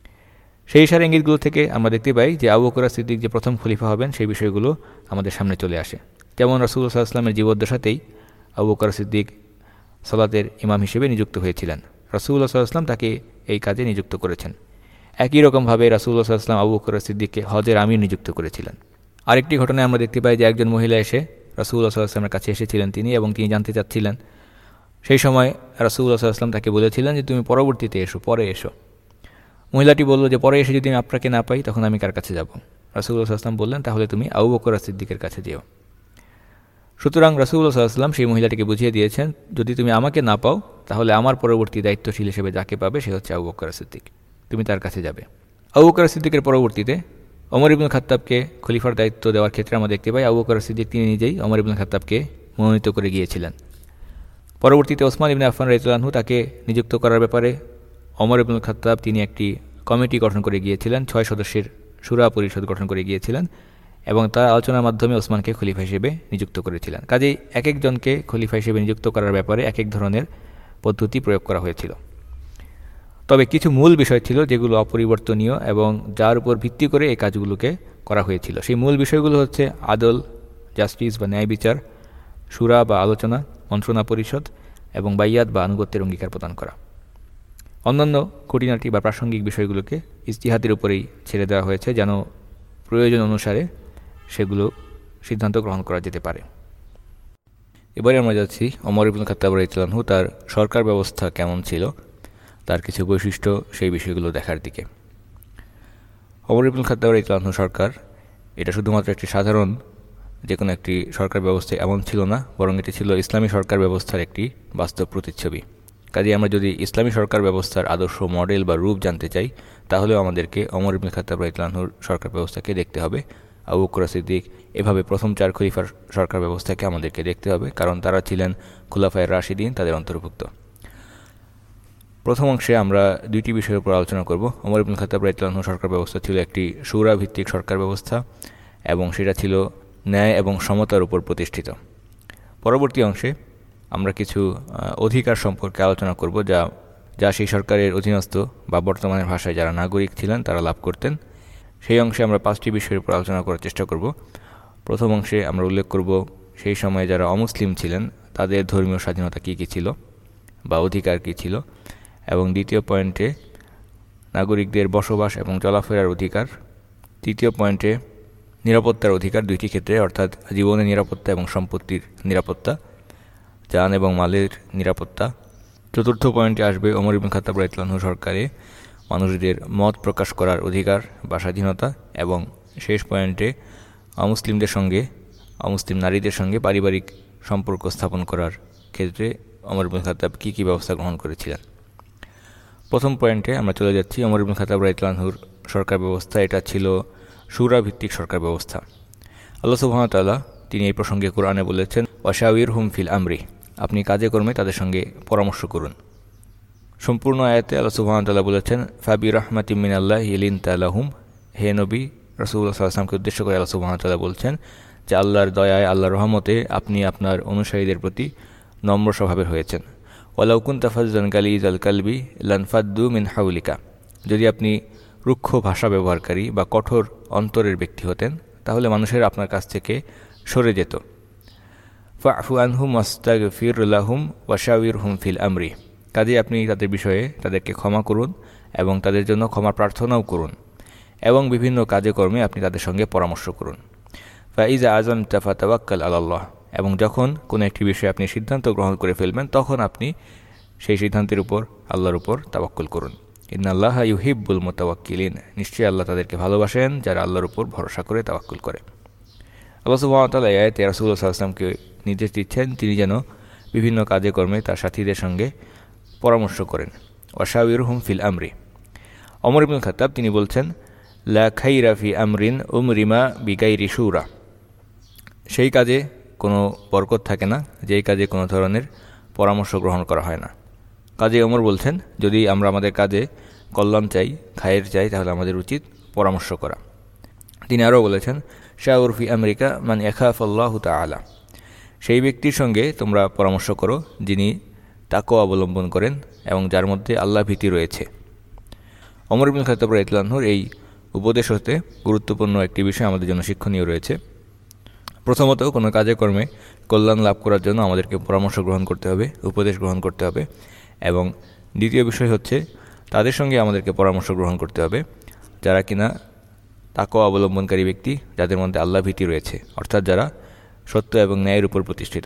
Speaker 2: সেই ইশারা ইঙ্গিতগুলো থেকে আমরা দেখতে পাই যে আবু বকর সিদ্দিক যে প্রথম খলিফা হবেন সেই বিষয়গুলো আমাদের সামনে চলে আসে। যেমন রাসূলুল্লাহ সাল্লাল্লাহু আলাইহি ওয়াসাল্লামের জীবদ্দশাতেই আবু বকর সিদ্দিক সালাতের ইমাম হিসেবে নিযুক্ত হয়েছিলেন। রাসূলুল্লাহ সাল্লাল্লাহু আলাইহি ওয়াসাল্লাম তাকে এই কাজে নিযুক্ত করেছেন। একই রকমভাবে রাসূলুল্লাহ সাল্লাল্লাহু আলাইহি ওয়াসাল্লাম আবু বকর সিদ্দিককে হজের আমির নিযুক্ত করেছিলেন। আরেকটি ঘটনায় আমরা দেখতে পাই যে একজন মহিলা এসে রাসূলুল্লাহ সাল্লাল্লাহু আলাইহি ওয়াসাল্লামের কাছে এসেছিলেন তিনি, এবং তিনি জানতে চাচ্ছিলেন। সেই সময় রাসূলুল্লাহ সাল্লাল্লাহু আলাইহি ওয়াসাল্লাম তাকে বলেছিলেন যে তুমি পরবর্তীতে এসো, পরে এসো। মহিলাটি বলল যে পরে এসে যদি আমি আপনাকে না পাই তখন আমি কার কাছে যাব? রাসূলুল্লাহ সাল্লাল্লাহু আলাইহি ওয়াসাল্লাম বললেন তাহলে তুমি আবু বকর সিদ্দিকের কাছে যেও। সুতরাং রাসূলুল্লাহ সাল্লাল্লাহু আলাইহি ওয়াসাল্লাম সেই মহিলাটিকে বুঝিয়ে দিয়েছেন, যদি তুমি আমাকে না পাও তাহলে আমার পরবর্তী দায়িত্বশীল হিসেবে যাকে পাবে সে হচ্ছে আবু বকর সিদ্দিক, তুমি তার কাছে যাবে। আবু বকর সিদ্দিকের পরবর্তীতে ওমর ইবনুল খাত্তাবকে খলিফার দায়িত্ব দেওয়ার ক্ষেত্রে আমরা দেখতে পাই আবু বকর সিদ্দিক তিনি নিজেই ওমর ইবনুল খাত্তাবকে মনোনীত করে গিয়েছিলেন। পরবর্তীতে ওসমান ইবনে আফফান রাদিয়াল্লাহু আনহু তাকে নিযুক্ত করার ব্যাপারে ওমর ইবনুল খাত্তাব তিনি একটি কমিটি গঠন করে গিয়েছিলেন, ছয় সদস্যের শুরা পরিষদ গঠন করে গিয়েছিলেন, এবং তার আলোচনার মাধ্যমে ওসমানকে খলিফা হিসেবে নিযুক্ত করেছিলেন। কাজেই এক একজনকে খলিফা হিসেবে নিযুক্ত করার ব্যাপারে এক এক ধরনের পদ্ধতি প্রয়োগ করা হয়েছিল। তবে কিছু মূল বিষয় ছিল যেগুলো অপরিবর্তনীয় এবং যার উপর ভিত্তি করে এই কাজগুলোকে করা হয়েছিল। সেই মূল বিষয়গুলো হচ্ছে আদল, জাস্টিস বা ন্যায় বিচার, শুরা বা আলোচনা, মন্ত্রণা পরিষদ, এবং বাইয়াত বা আনুগত্যের অঙ্গীকার প্রদান করা। অন্যান্য খুঁটিনাটি বা প্রাসঙ্গিক বিষয়গুলোকে ইজতিহাদের উপরেই ছেড়ে দেওয়া হয়েছে, যেন প্রয়োজন অনুসারে সেগুলো সিদ্ধান্ত গ্রহণ করা যেতে পারে। এবারে আমরা যাচ্ছি ওমর ইবনুল খাত্তাব রাদিয়াল্লাহু আনহু তার সরকার ব্যবস্থা কেমন ছিল, তার কিছু বৈশিষ্ট্য, সেই বিষয়গুলো দেখার দিকে। ওমর ইবনুল খাত্তাব রাদিয়াল্লাহু আনহু সরকার এটা শুধুমাত্র একটি সাধারণ যে কোনো একটি সরকার ব্যবস্থা এমন ছিল না, বরং এটি ছিল ইসলামী সরকার ব্যবস্থার একটি বাস্তব প্রতিচ্ছবি। কাজে আমরা যদি ইসলামী সরকার ব্যবস্থার আদর্শ মডেল বা রূপ জানতে চাই, তাহলেও আমাদেরকে ওমর ইবনুল খাত্তাব রাদিয়াল্লাহু আনহুর সরকার ব্যবস্থাকে দেখতে হবে। আবু বকর সিদ্দিক, এভাবে প্রথম চার খলিফার সরকার ব্যবস্থাকে আমাদেরকে দেখতে হবে, কারণ তারা ছিলেন খুলাফায়ে রাশিদিন, তাদের অন্তর্ভুক্ত। প্রথম অংশে আমরা দুইটি বিষয়ের উপর আলোচনা করব। ওমর ইবনুল খাত্তাব রাদিয়াল্লাহু আনহু সরকার ব্যবস্থা ছিল একটি শুরা ভিত্তিক সরকার ব্যবস্থা এবং সেটা ছিল ন্যায় এবং সমতার উপর প্রতিষ্ঠিত। পরবর্তী অংশে আমরা কিছু অধিকার সম্পর্কে আলোচনা করব, যা যা সেই সরকারের অধীনস্থ বা বর্তমানের ভাষায় যারা নাগরিক ছিলেন তারা লাভ করতেন। সেই অংশে আমরা পাঁচটি বিষয়ের উপর আলোচনা করার চেষ্টা করব। প্রথম অংশে আমরা উল্লেখ করব সেই সময়ে যারা অমুসলিম ছিলেন তাদের ধর্মীয় স্বাধীনতা কী কী ছিল বা অধিকার কী ছিল, এবং দ্বিতীয় পয়েন্টে নাগরিকদের বসবাস এবং চলাফেরার অধিকার, তৃতীয় পয়েন্টে নিরাপত্তার অধিকার দুইটি ক্ষেত্রে, অর্থাৎ জীবনের নিরাপত্তা এবং সম্পত্তির নিরাপত্তা, জান এবং মালের নিরাপত্তা। চতুর্থ পয়েন্টে আসবে ওমর ইবনুল খাত্তাব রাদিয়াল্লাহু আনহু সরকারে মানুষদের মত প্রকাশ করার অধিকার বা স্বাধীনতা, এবং শেষ পয়েন্টে অমুসলিমদের সঙ্গে অমুসলিম নারীদের সঙ্গে পারিবারিক সম্পর্ক স্থাপন করার ক্ষেত্রে ওমর ইবনুল খাত্তাব কী কী ব্যবস্থা গ্রহণ করেছিলেন। প্রথম পয়েন্টে আমরা চলে যাচ্ছি। ওমর ইবনুল খাত্তাব রাদিয়াল্লাহু আনহুর সরকার ব্যবস্থা এটা ছিল শুরা ভিত্তিক সরকার ব্যবস্থা। আল্লাহ সুবহানাহু ওয়া তাআলা তিনি এই প্রসঙ্গে কোরআনে বলেছেন, ওয়াশাওয়িরহুম ফিল আমরি, আপনি কাজে কর্মে তাদের সঙ্গে পরামর্শ করুন। সম্পূর্ণ আয়াতে আল্লাহ সুবহানাহু ওয়া তাআলা বলেছেন, ফাবি রাহমাতিম মিনাল্লাহি লিনতা লাহুম, হে নবী রাসূলুল্লাহ সাল্লাল্লাহু আলাইহি ওয়াসাল্লামকে উদ্দেশ্য করে আল্লাহ সুবহানাহু ওয়া তাআলা বলছেন যে আল্লাহর দয়ায়, আল্লাহর রহমতে আপনি আপনার অনুসারীদের প্রতি নম্র স্বভাবের হয়েছেন। ওয়ালাউ কুনতা ফাজ্জান গালিযাল কালবি লানফাদ্দু মিন হাওলিকা, যদি আপনি রুক্ষ ভাষা ব্যবহারকারী বা কঠোর অন্তরের ব্যক্তি হতেন তাহলে মানুষের আপনার কাছ থেকে সরে যেত। ফাফু আনহুম ওয়াস্তাগফির লাহুম ওয়াশাওয়িরহুম ফিল আমরি, কাজে আপনি তাদের বিষয়ে তাদেরকে ক্ষমা করুন এবং তাদের জন্য ক্ষমা প্রার্থনাও করুন, এবং বিভিন্ন কাজে কর্মে আপনি তাদের সঙ্গে পরামর্শ করুন। ফাইজা আযামতা ফাতাওয়াক্কাল আলাল্লাহ, এবং যখন কোনো একটি বিষয়ে আপনি সিদ্ধান্ত গ্রহণ করে ফেলবেন তখন আপনি সেই সিদ্ধান্তের উপর আল্লাহর উপর তাওয়াক্কুল করুন। ইন্নাল্লাহা ইউহিব্বুল মুতাওয়াক্কিলিন, নিশ্চয়ই আল্লাহ তাদেরকে ভালোবাসেন যারা আল্লাহর উপর ভরসা করে তাওয়াক্কুল করে। আল্লাহ সুবহানাহু ওয়া তাআলা এই আয়াতে রাসূলুল্লাহ সাল্লাল্লাহু আলাইহি ওয়াসাল্লামকে নির্দেশ দিচ্ছেন তিনি যেন বিভিন্ন কাজে কর্মে তার সাথীদের সঙ্গে পরামর্শ করেন। ওয়াশাওয়িরহুম ফিল আমরি। ওমর ইবনুল খাত্তাব তিনি বলছেন, লা খাইরা ফি আমরিন উমরিমা বিগাইরি শুরা, সেই কাজে কোনো বরকত থাকে না যেই কাজে কোনো ধরনের পরামর্শ গ্রহণ করা হয় না। কাজে ওমর বলছেন, যদি আমরা আমাদের কাজে কল্যাণ চাই, খায়ের চাই, তাহলে আমাদের উচিত পরামর্শ করা। তিনি আরও বলেছেন, শাউর ফি আমরিকা মান ইয়াখাফুল্লাহু তাআলা, সেই ব্যক্তির সঙ্গে তোমরা পরামর্শ করো যিনি তাকওয়া অবলম্বন করেন এবং যার মধ্যে আল্লাহ ভীতি রয়েছে। ওমর ইবনুল খাত্তাব রাদিয়াল্লাহু আনহুর এই উপদেশ হতে গুরুত্বপূর্ণ একটি বিষয় আমাদের জন্য শিক্ষণীয় রয়েছে। প্রথমত, কোনো কাজে কর্মে কল্যাণ লাভ করার জন্য আমাদেরকে পরামর্শ গ্রহণ করতে হবে, উপদেশ গ্রহণ করতে হবে, এবং দ্বিতীয় বিষয় হচ্ছে তাদের সঙ্গে আমাদেরকে পরামর্শ গ্রহণ করতে হবে যারা কিনা তাকওয়া অবলম্বনকারী ব্যক্তি, যাদের মধ্যে আল্লাহ ভীতি রয়েছে, অর্থাৎ যারা সত্য এবং ন্যায়ের উপর প্রতিষ্ঠিত।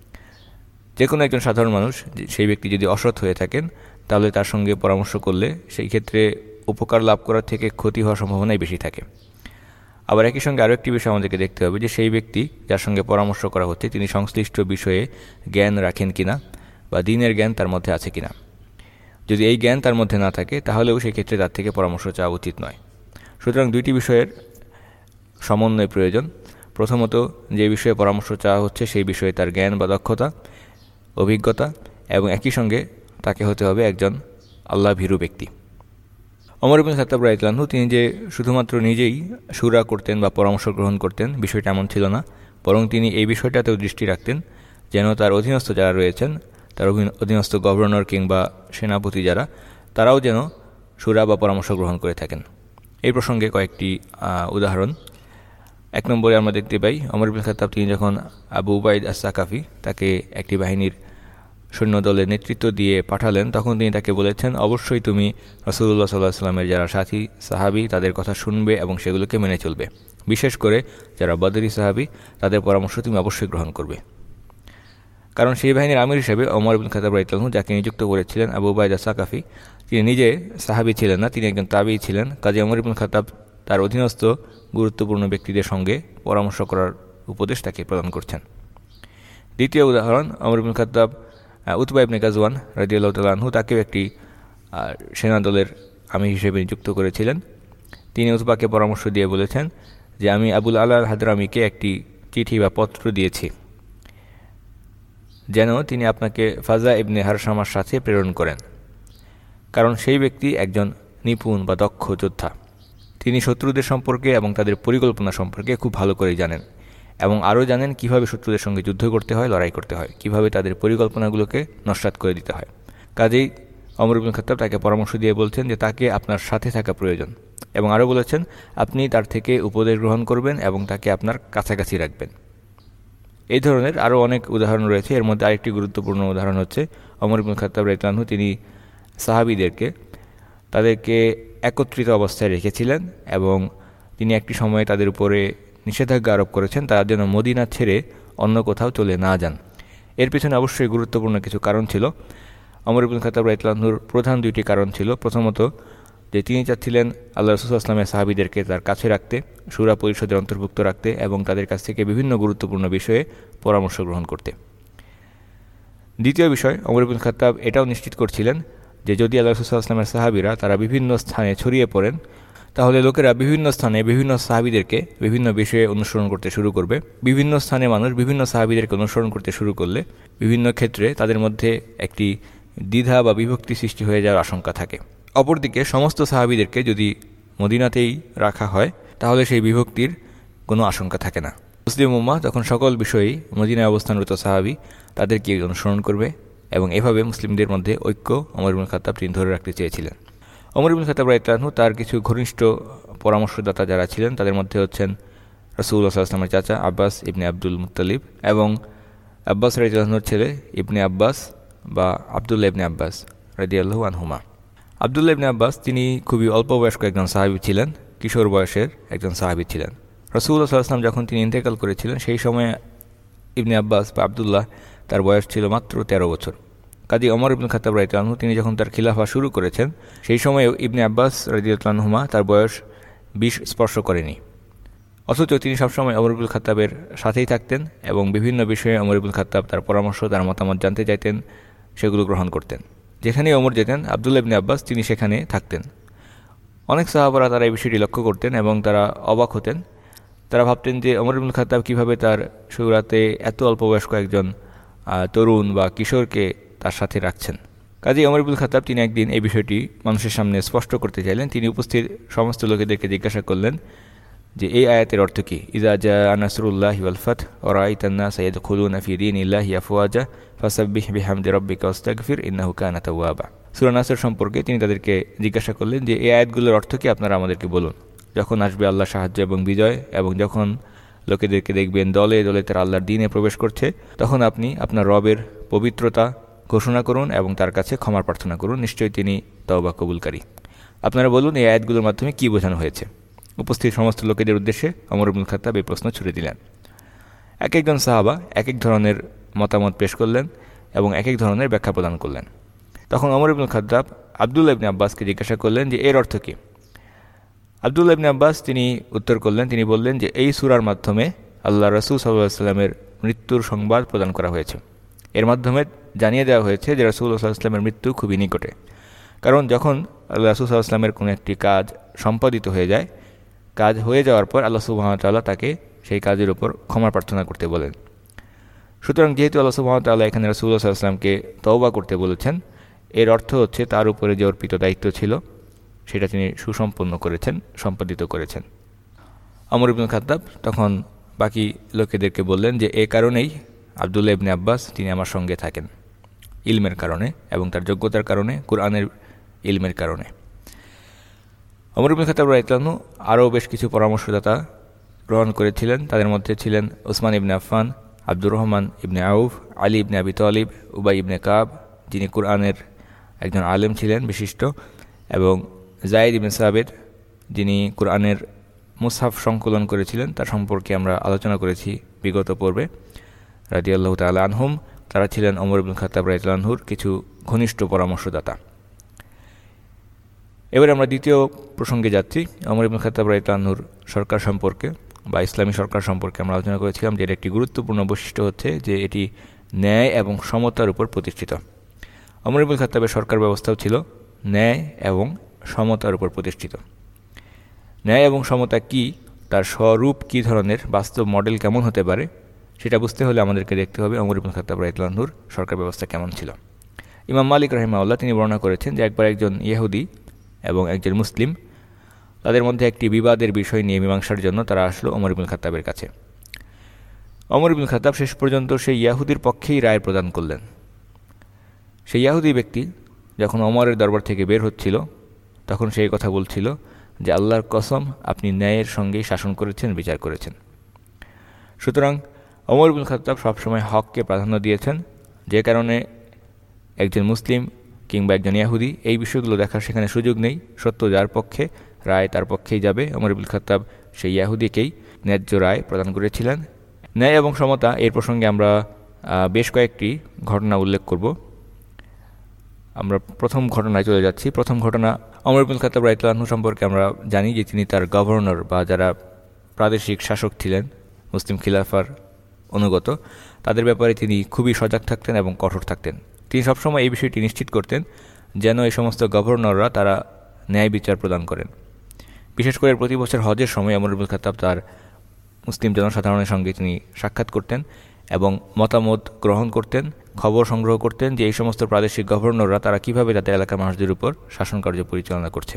Speaker 2: যে কোনো একজন সাধারণ মানুষ সেই ব্যক্তি যদি অসৎ হয়ে থাকেন তাহলে তার সঙ্গে পরামর্শ করলে সেই ক্ষেত্রে উপকার লাভ করার থেকে ক্ষতি হওয়ার সম্ভাবনাই বেশি থাকে। আবার একই সঙ্গে আরও একটি বিষয় আমাদেরকে দেখতে হবে যে সেই ব্যক্তি যার সঙ্গে পরামর্শ করা হচ্ছে তিনি সংশ্লিষ্ট বিষয়ে জ্ঞান রাখেন কিনা বা দ্বীনের জ্ঞান তার মধ্যে আছে কিনা। যদি এই জ্ঞান তার মধ্যে না থাকে তাহলেও সেই ক্ষেত্রে তার থেকে পরামর্শ চাওয়া উচিত নয়। সুতরাং দুইটি বিষয়ের সমন্বয় প্রয়োজন। প্রথমত, যে বিষয়ে পরামর্শ চাওয়া হচ্ছে সেই বিষয়ে তার জ্ঞান বা দক্ষতা, অভিজ্ঞতা, এবং একই সঙ্গে তাকে হতে হবে একজন আল্লাহ ভীরু ব্যক্তি। ওমর ইবনুল খাত্তাব রাদিয়াল্লাহু আনহু তিনি যে শুধুমাত্র নিজেই শুরা করতেন বা পরামর্শ গ্রহণ করতেন বিষয়টা এমন ছিল না, বরং তিনি এই বিষয়টাতেও দৃষ্টি রাখতেন যেন তার অধীনস্থ যারা রয়েছেন, তার অধীনস্থ গভর্নর কিংবা সেনাপতি যারা, তারাও যেন শুরা বা পরামর্শ গ্রহণ করে থাকেন। এই প্রসঙ্গে কয়েকটি উদাহরণ। এক নম্বরে আমরা দেখতে পাই ওমর ইবনুল খাত্তাব তিনি যখন আবু উবাইদ আস-সাকাফি তাকে একটি বাহিনীর সৈন্যদলের নেতৃত্ব দিয়ে পাঠালেন, তখন তিনি তাকে বলেছেন, অবশ্যই তুমি রাসূলুল্লাহ সাল্লাল্লাহু আলাইহি ওয়াসাল্লামের যারা সাথী সাহাবী তাদের কথা শুনবে এবং সেগুলোকে মেনে চলবে, বিশেষ করে যারা বদরি সাহাবী তাদের পরামর্শ তুমি অবশ্যই গ্রহণ করবে। কারণ সেই বাহিনীর আমির হিসেবে ওমর ইবনে খাত্তাব রাদিয়াল্লাহু আনহু যাকে নিযুক্ত করেছিলেন আবু উবাইদা সাকাফি, তিনি নিজে সাহাবী ছিলেন না, তিনি একজন তাবেঈ ছিলেন। কাজে ওমর ইবনে খাত্তাব তার অধীনস্থ গুরুত্বপূর্ণ ব্যক্তিদের সঙ্গে পরামর্শ করার উপদেশ তাকে প্রদান করছেন। দ্বিতীয় উদাহরণ, ওমর ইবনে খাত্তাব উতবা ইবনে গাজওয়ান রাদিয়াল্লাহু তাআলা আনহু তাকেও একটি সেনাদলের আমির হিসেবে নিযুক্ত করেছিলেন। তিনি উতবাকে পরামর্শ দিয়ে বলেছেন যে আমি আবুল আলা আল হাদরামিকে একটি চিঠি বা পত্র দিয়েছি, যেন তিনি আপনাকে ফাজা ইবনে হারসামার সাথে প্রেরণ করেন, কারণ সেই ব্যক্তি একজন নিপুণ বা দক্ষ যোদ্ধা। তিনি শত্রুদের সম্পর্কে এবং তাদের পরিকল্পনা সম্পর্কে খুব ভালো করে জানেন এবং আরও জানেন কিভাবে শত্রুদের সঙ্গে যুদ্ধ করতে হয়, লড়াই করতে হয়, কিভাবে তাদের পরিকল্পনাগুলোকে নস্যাৎ করে দিতে হয়। কাজেই ওমর ইবনে খাত্তাব তাকে পরামর্শ দিয়ে বলছেন যে তাকে আপনার সাথে থাকা প্রয়োজন, এবং আরও বলেছেন আপনি তার থেকে উপদেশ গ্রহণ করবেন এবং তাকে আপনার কাছাকাছি রাখবেন। এই ধরনের আরও অনেক উদাহরণ রয়েছে। এর মধ্যে আরেকটি গুরুত্বপূর্ণ উদাহরণ হচ্ছে ওমর ইবনে খাত্তাব রাদিয়াল্লাহু আনহু তিনি সাহাবীদেরকে তাদেরকে একত্রিত অবস্থায় রেখেছিলেন এবং তিনি একটি সময়ে তাদের উপরে নিষেধাজ্ঞা আরোপ করেছেন তারা যেন মদিনা ছেড়ে অন্য কোথাও চলে না যান। এর পিছনে অবশ্যই গুরুত্বপূর্ণ কিছু কারণ ছিল। ওমর ইবনে খাত্তাব রাদিয়াল্লাহু আনহুর প্রধান দুইটি কারণ ছিল। প্রথমত, যে তিনি চাচ্ছিলেন আল্লাহ রাসূল সাল্লাল্লাহু আলাইহি ওয়াসাল্লামের সাহাবীদেরকে তার কাছে রাখতে, শূরা পরিষদের অন্তর্ভুক্ত রাখতে এবং তাদের কাছ থেকে বিভিন্ন গুরুত্বপূর্ণ বিষয়ে পরামর্শ গ্রহণ করতে। দ্বিতীয় বিষয়, ওমর ইবনে খাত্তাব এটাও নিশ্চিত করছিলেন যে যদি আল্লাহ রাসূল সাল্লাল্লাহু আলাইহি ওয়াসাল্লামের সাহাবীরা তারা বিভিন্ন স্থানে ছড়িয়ে পড়েন, তাহলে লোকেরা বিভিন্ন স্থানে বিভিন্ন সাহাবীদেরকে বিভিন্ন বিষয়ে অনুসরণ করতে শুরু করবে। বিভিন্ন স্থানে মানুষ বিভিন্ন সাহাবীদেরকে অনুসরণ করতে শুরু করলে বিভিন্ন ক্ষেত্রে তাদের মধ্যে একটি দ্বিধা বা বিভক্তি সৃষ্টি হয়ে যাওয়ার আশঙ্কা থাকে। অপরদিকে সমস্ত সাহাবীদেরকে যদি মদিনাতেই রাখা হয় তাহলে সেই বিভক্তির কোনো আশঙ্কা থাকে না। মুসলিম উম্মাহ তখন সকল বিষয়েই মদিনায় অবস্থানরত সাহাবী তাদেরকে অনুসরণ করবে এবং এভাবে মুসলিমদের মধ্যে ঐক্য ওমর ইবনে খাত্তাব তিনি ধরে রাখতে চেয়েছিলেন। ওমর ইবনে খাত্তাব রাদিয়াল্লাহু আনহু তার কিছু ঘনিষ্ঠ পরামর্শদাতা যারা ছিলেন তাদের মধ্যে হচ্ছেন রাসূলুল্লাহ সাল্লাল্লাহু আলাইহি ওয়াসাল্লামের চাচা আব্বাস ইবনে আব্দুল মুত্তালিব এবং আব্বাস রাদিয়াল্লাহু আনহুর ছেলে ইবনে আব্বাস বা আব্দুল্লাহ ইবনে আব্বাস রাদিয়াল্লাহু আনহুমা। আব্দুল্লাহ ইবনে আব্বাস তিনি খুবই অল্প বয়স্ক একজন সাহাবী ছিলেন, কিশোর বয়সের একজন সাহাবী ছিলেন। রাসূলুল্লাহ সাল্লাল্লাহু আলাইহি ওয়াসাল্লাম যখন তিনি ইন্তেকাল করেছিলেন সেই সময়ে ইবনে আব্বাস বা আব্দুল্লাহ তার বয়স ছিল মাত্র তেরো বছর। কাজী ওমর ইবনে খাত্তাব রাদিয়াল্লাহু আনহু তিনি যখন তার খিলাফা শুরু করেছেন সেই সময়ে ইবনে আব্বাস রাদিয়াল্লাহু আনহুমা তার বয়স বিশ স্পর্শ করেনি, অথচ তিনি সবসময় ওমর ইবনে খাত্তাবের সাথেই থাকতেন এবং বিভিন্ন বিষয়ে ওমর ইবনে খাত্তাব তার পরামর্শ তার মতামত জানতে চাইতেন, সেগুলো গ্রহণ করতেন। যেখানে ওমর যেতেন আব্দুল্লাহ ইবনে আব্বাস তিনি সেখানে থাকতেন। অনেক সাহাবারা তারা এই বিষয়টি লক্ষ্য করতেন এবং তারা অবাক হতেন। তারা ভাবতেন যে ওমর ইবনে খাত্তাব কীভাবে তার শুরাতে এত অল্প বয়স্ক একজন তরুণ বা কিশোরকে তার সাথে রাখছেন। কাজী ওমর ইবনে খাত্তাব তিনি একদিন এই বিষয়টি মানুষের সামনে স্পষ্ট করতে চাইলেন। তিনি উপস্থিত সমস্ত লোকেদেরকে জিজ্ঞাসা করলেন যে এই আয়াতের অর্থ কী? ইযা জাআ নাসরুল্লাহি ওয়াল ফাতহু ওয়া রাআইতান নাসা ইয়াদখুলুনা ফি দীনিল্লাহি আফওয়াজা ফাসাব্বিহ বিহামদি রাব্বিকা ওয়াস্তাগফির ইন্নাহু কানা তাওয়াবা। সূরা নাসর সম্পর্কে তিনি তাদেরকে জিজ্ঞাসা করলেন যে এই আয়াতগুলোর অর্থ কী, আপনারা আমাদেরকে বলুন। যখন আসবে আল্লাহর সাহায্য এবং বিজয় এবং যখন লোকেদেরকে দেখবেন দলে দলে তারা আল্লাহর দ্বীনে প্রবেশ করছে, তখন আপনি আপনার রবের পবিত্রতা ঘোষণা করুন এবং তার কাছে ক্ষমা প্রার্থনা করুন, নিশ্চয়ই তিনি তওবা কবুলকারী। আপনারা বলুন এই আয়াতগুলোর মাধ্যমে কী বোঝানো হয়েছে। উপস্থিত সমস্ত লোকেদের উদ্দেশ্যে ওমর ইবনে খাত্তাব এই প্রশ্ন ছুড়ে দিলেন। এক একজন সাহাবা এক এক ধরনের মতামত পেশ করলেন এবং এক এক ধরনের ব্যাখ্যা প্রদান করলেন। তখন ওমর ইবনে খাত্তাব আব্দুল্লাহ ইবনে আব্বাসকে জিজ্ঞাসা করলেন যে এর অর্থ কী। আব্দুল্লাহ ইবনে আব্বাস তিনি উত্তর করলেন, তিনি বললেন যে এই সূরার মাধ্যমে আল্লাহ রাসূল সাল্লাল্লাহু আলাইহি ওয়াসাল্লামের মৃত্যুর সংবাদ প্রদান করা হয়েছে। এর মাধ্যমে জানিয়ে দেওয়া হয়েছে যে রাসূলুল্লাহ সাল্লাল্লাহু আলাইহি ওয়াসাল্লামের মৃত্যু খুবই নিকটে। কারণ যখন আল্লাহ রাসূল সাল্লাল্লাহু আলাইহি ওয়াসাল্লামের কোনো একটি কাজ সম্পাদিত হয়ে যায়, কাজ হয়ে যাওয়ার পর আল্লাহ সুবহানাহু ওয়া তাআলা তাকে সেই কাজের উপর ক্ষমা প্রার্থনা করতে বলেন। সুতরাং যেহেতু আল্লাহ সুবহানাহু ওয়া তাআলা এখানে রাসূলুল্লাহ সাল্লাল্লাহু আলাইহি ওয়াসাল্লামকে তওবা করতে বলেছেন, এর অর্থ হচ্ছে তার উপরে যে অর্পিত দায়িত্ব ছিল সেটা তিনি সুসম্পন্ন করেছেন, সম্পাদিত করেছেন। ওমর ইবনে খাত্তাব তখন বাকি লোকেদেরকে বললেন যে এ কারণেই আব্দুল্লাহ ইবনে আব্বাস তিনি আমার সঙ্গে থাকেন, ইলমের কারণে এবং তার যোগ্যতার কারণে, কুরআনের ইলমের কারণে। ওমর ইবনে খাত্তাব রাদিয়াল্লাহু আনহু আরও বেশ কিছু পরামর্শদাতা গ্রহণ করেছিলেন। তাদের মধ্যে ছিলেন ওসমান ইবনে আফফান, আব্দুর রহমান ইবনে আউফ, আলী ইবনে আবি তালিব, উবাই ইবনে কাব, যিনি কুরআনের একজন আলেম ছিলেন বিশিষ্ট, এবং যায়েদ ইবনে সাবিত, যিনি কুরআনের মুসহাফ সংকলন করেছিলেন, তার সম্পর্কে আমরা আলোচনা করেছি বিগত পর্বে। রাদিয়াল্লাহু তাআলা আনহুম, তারা ছিলেন ওমর ইবনুল খাত্তাব রাদিয়াল্লাহু আনহুর কিছু ঘনিষ্ঠ পরামর্শদাতা। এবারে আমরা দ্বিতীয় প্রসঙ্গে যাচ্ছি। ওমর ইবনুল খাত্তাব রাদিয়াল্লাহু আনহুর সরকার সম্পর্কে বা ইসলামী সরকার সম্পর্কে আমরা আলোচনা করেছিলাম যে এর একটি গুরুত্বপূর্ণ বৈশিষ্ট্য হচ্ছে যে এটি ন্যায় এবং সমতার উপর প্রতিষ্ঠিত। ওমর ইবনুল খাত্তাবের সরকার ব্যবস্থাও ছিল ন্যায় এবং সমতার উপর প্রতিষ্ঠিত। ন্যায় এবং সমতা কি, তার স্বরূপ কী ধরনের, বাস্তব মডেল কেমন হতে পারে, সেটা বুঝতে হলে আমাদেরকে দেখতে হবে ওমর ইবনুল খাত্তাব রাদিয়াল্লাহু আনহুর সরকার ব্যবস্থা কেমন ছিল। ইমাম মালিক রাহিমাহুল্লাহ তিনি বর্ণনা করেছেন যে একবার একজন ইহুদি এবং একজন মুসলিম, তাদের মধ্যে একটি বিবাদের বিষয় নিয়ে মীমাংসার জন্য তারা আসলো ওমর ইবনুল খাত্তাবের কাছে। ওমর ইবনুল খাত্তাব শেষ পর্যন্ত সেই ইহুদির পক্ষেই রায় প্রদান করলেন। সেই ইহুদি ব্যক্তি যখন ওমরের দরবার থেকে বের হচ্ছিল তখন সেই কথা বলছিল যে আল্লাহর কসম, আপনি ন্যায়ের সঙ্গেই শাসন করেছেন, বিচার করেছেন। সুতরাং ওমর ইবনুল খাত্তাব সবসময় হককে প্রাধান্য দিয়েছেন, যে কারণে একজন মুসলিম কিংবা একজন ইহুদি এই বিষয়গুলো দেখার সেখানে সুযোগ নেই। সত্য যার পক্ষে, রায় তার পক্ষেই যাবে। ওমর ইবনুল খাত্তাব সেই ইহুদিকেই ন্যায্য রায় প্রদান করেছিলেন। ন্যায় এবং সমতা এর প্রসঙ্গে আমরা বেশ কয়েকটি ঘটনা উল্লেখ করব। আমরা প্রথম ঘটনায় চলে যাচ্ছি। প্রথম ঘটনা, ওমর ইবনুল খাত্তাব রাদিয়াল্লাহু আনহু সম্পর্কে আমরা জানি যে তিনি তার গভর্নর বা যারা প্রাদেশিক শাসক ছিলেন মুসলিম খিলাফার অনুগত, তাদের ব্যাপারে তিনি খুবই সজাগ থাকতেন এবং কঠোর থাকতেন। তিনি সবসময় এই বিষয়টি নিশ্চিত করতেন যেন এই সমস্ত গভর্নররা তারা ন্যায় বিচার প্রদান করেন। বিশেষ করে প্রতি বছর হজের সময় ওমর ইবনুল খাত্তাব তার মুসলিম জনসাধারণের সঙ্গে তিনি সাক্ষাৎ করতেন এবং মতামত গ্রহণ করতেন, খবর সংগ্রহ করতেন যে এই সমস্ত প্রাদেশিক গভর্নররা তারা কীভাবে তাদের এলাকার মানুষদের উপর শাসন কার্য পরিচালনা করছে।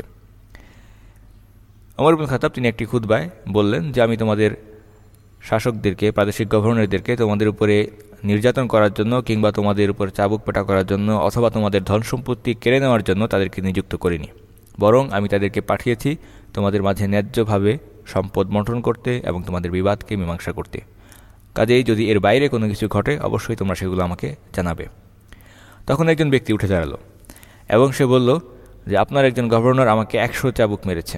Speaker 2: ওমর ইবনুল খাত্তাব তিনি একটি খুতবায় বললেন যে আমি তোমাদের শাসকদেরকে, প্রাদেশিক গভর্নরদেরকে তোমাদের উপরে নির্যাতন করার জন্য কিংবা তোমাদের উপর চাবুক পেটা করার জন্য অথবা তোমাদের ধন সম্পত্তি কেড়ে নেওয়ার জন্য তাদেরকে নিযুক্ত করিনি, বরং আমি তাদেরকে পাঠিয়েছি তোমাদের মাঝে ন্যায্যভাবে সম্পদ বণ্টন করতে এবং তোমাদের বিবাদকে মীমাংসা করতে। কাজেই যদি এর বাইরে কোনো কিছু ঘটে অবশ্যই তোমরা সেগুলো আমাকে জানাবে। তখন একজন ব্যক্তি উঠে দাঁড়ালো এবং সে বলল যে আপনার একজন গভর্নর আমাকে একশো চাবুক মেরেছে।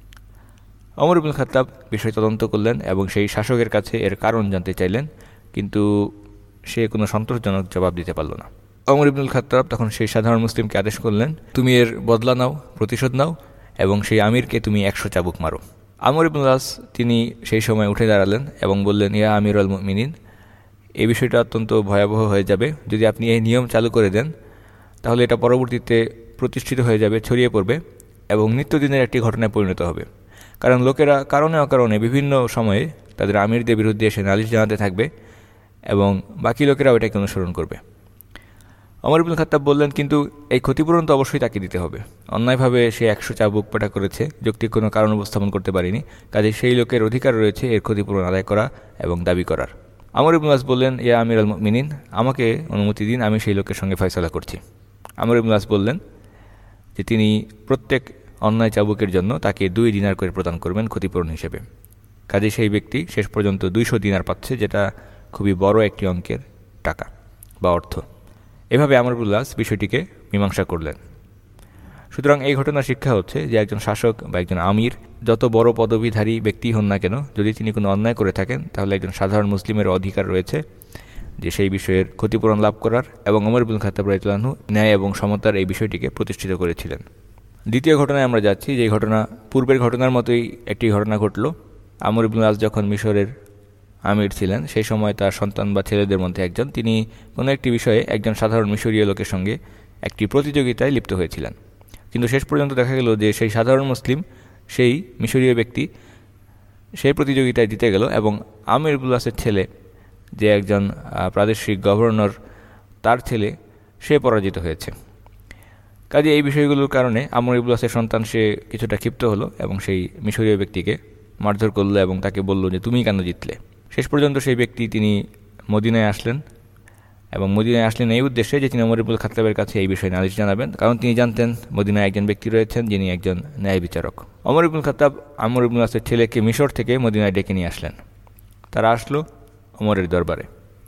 Speaker 2: ওমর ইবনুল খাত্তাব বিষয় তদন্ত করলেন এবং সেই শাসকের কাছে এর কারণ জানতে চাইলেন, কিন্তু সে কোনো সন্তোষজনক জবাব দিতে পারল না। ওমর ইবনুল খাত্তাব তখন সেই সাধারণ মুসলিমকে আদেশ করলেন, তুমি এর বদলা নাও, প্রতিশোধ নাও এবং সেই আমিরকে তুমি একশো চাবুক মারো। আমর ইবনুল আস তিনি সেই সময় উঠে দাঁড়ালেন এবং বললেন, ইয়া আমিরুল মুমিনিন, এই বিষয়টা অত্যন্ত ভয়াবহ হয়ে যাবে। যদি আপনি এই নিয়ম চালু করে দেন তাহলে এটা পরবর্তীতে প্রতিষ্ঠিত হয়ে যাবে, ছড়িয়ে পড়বে এবং নিত্যদিনের একটি ঘটনায় পরিণত হবে। কারণ লোকেরা কারণে অকারণে বিভিন্ন সময়ে তাদের আমিরদের বিরুদ্ধে এসে নালিশ জানাতে থাকবে এবং বাকি লোকেরাও এটাকে অনুসরণ করবে। ওমর ইবনুল খাত্তাব বললেন, কিন্তু এই ক্ষতিপূরণ তো অবশ্যই তাকে দিতে হবে। অন্যায়ভাবে সে একশো চাবুক পেটা করেছে, যৌক্তিক কোনো কারণ উপস্থাপন করতে পারেনি, কাজে সেই লোকের অধিকার রয়েছে এর ক্ষতিপূরণ আদায় করা এবং দাবি করার। আমর ইবনুল আস বললেন, ইয়া আমিরুল মুমিনিন, আমাকে অনুমতি দিন, আমি সেই লোকের সঙ্গে ফয়সালা করছি। আমর ইবনুল আস বললেন যে তিনি প্রত্যেক অন্যায় চাবুকের জন্য তাকে দুই দিনার করে প্রদান করবেন ক্ষতিপূরণ হিসেবে। কাজে সেই ব্যক্তি শেষ পর্যন্ত দুইশো দিনার পাচ্ছে, যেটা খুবই বড় একটি অঙ্কের টাকা বা অর্থ। এভাবে আমর ইবনুল আস বিষয়টিকে মীমাংসা করলেন। সুতরাং এই ঘটনার শিক্ষা হচ্ছে যে একজন শাসক বা একজন আমির যত বড় পদবীধারী ব্যক্তি হন না কেন, যদি তিনি কোনো অন্যায় করে থাকেন তাহলে একজন সাধারণ মুসলিমের অধিকার রয়েছে যে সেই বিষয়ের ক্ষতিপূরণ লাভ করার, এবং ওমর ইবনুল খাত্তাব রাদিয়াল্লাহু আনহু ন্যায় এবং সমতার এই বিষয়টিকে প্রতিষ্ঠিত করেছিলেন। দ্বিতীয় ঘটনায় আমরা যাচ্ছি, যে ঘটনা পূর্বের ঘটনার মতোই একটি ঘটনা ঘটল। আমর ইবনুল আস যখন মিশরের আমির ছিলেন সেই সময় তার সন্তান বা ছেলেদের মধ্যে একজন, তিনি কোনো একটি বিষয়ে একজন সাধারণ মিশরীয় লোকের সঙ্গে একটি প্রতিযোগিতায় লিপ্ত হয়েছিলেন। কিন্তু শেষ পর্যন্ত দেখা গেল যে সেই সাধারণ মুসলিম, সেই মিশরীয় ব্যক্তি সেই প্রতিযোগিতায় জিতে গেল এবং আমর ইবনুল আসের ছেলে, যে একজন প্রাদেশিক গভর্নর, তার ছেলে সে পরাজিত হয়েছে। কাজে এই বিষয়গুলোর কারণে আমর ইবনুল আসের সন্তান সে কিছুটা ক্ষিপ্ত হলো এবং সেই মিশরীয় ব্যক্তিকে মারধর করলো এবং তাকে বলল যে তুমি কেন জিতলে। শেষ পর্যন্ত সেই ব্যক্তি তিনি মদিনায় আসলেন এবং মদিনায় আসলেন এই উদ্দেশ্যে যে তিনি ওমর ইবনুল খাত্তাবের কাছে এই বিষয়ে নালিশ জানাবেন, কারণ তিনি জানতেন মদিনায় একজন ব্যক্তি রয়েছেন যিনি একজন ন্যায় বিচারক। ওমর ইবনুল খাত্তাব আমর ইবনুল আসের ছেলেকে মিশর থেকে মদিনায় ডেকে নিয়ে আসলেন। তারা আসলো ওমরের দরবারে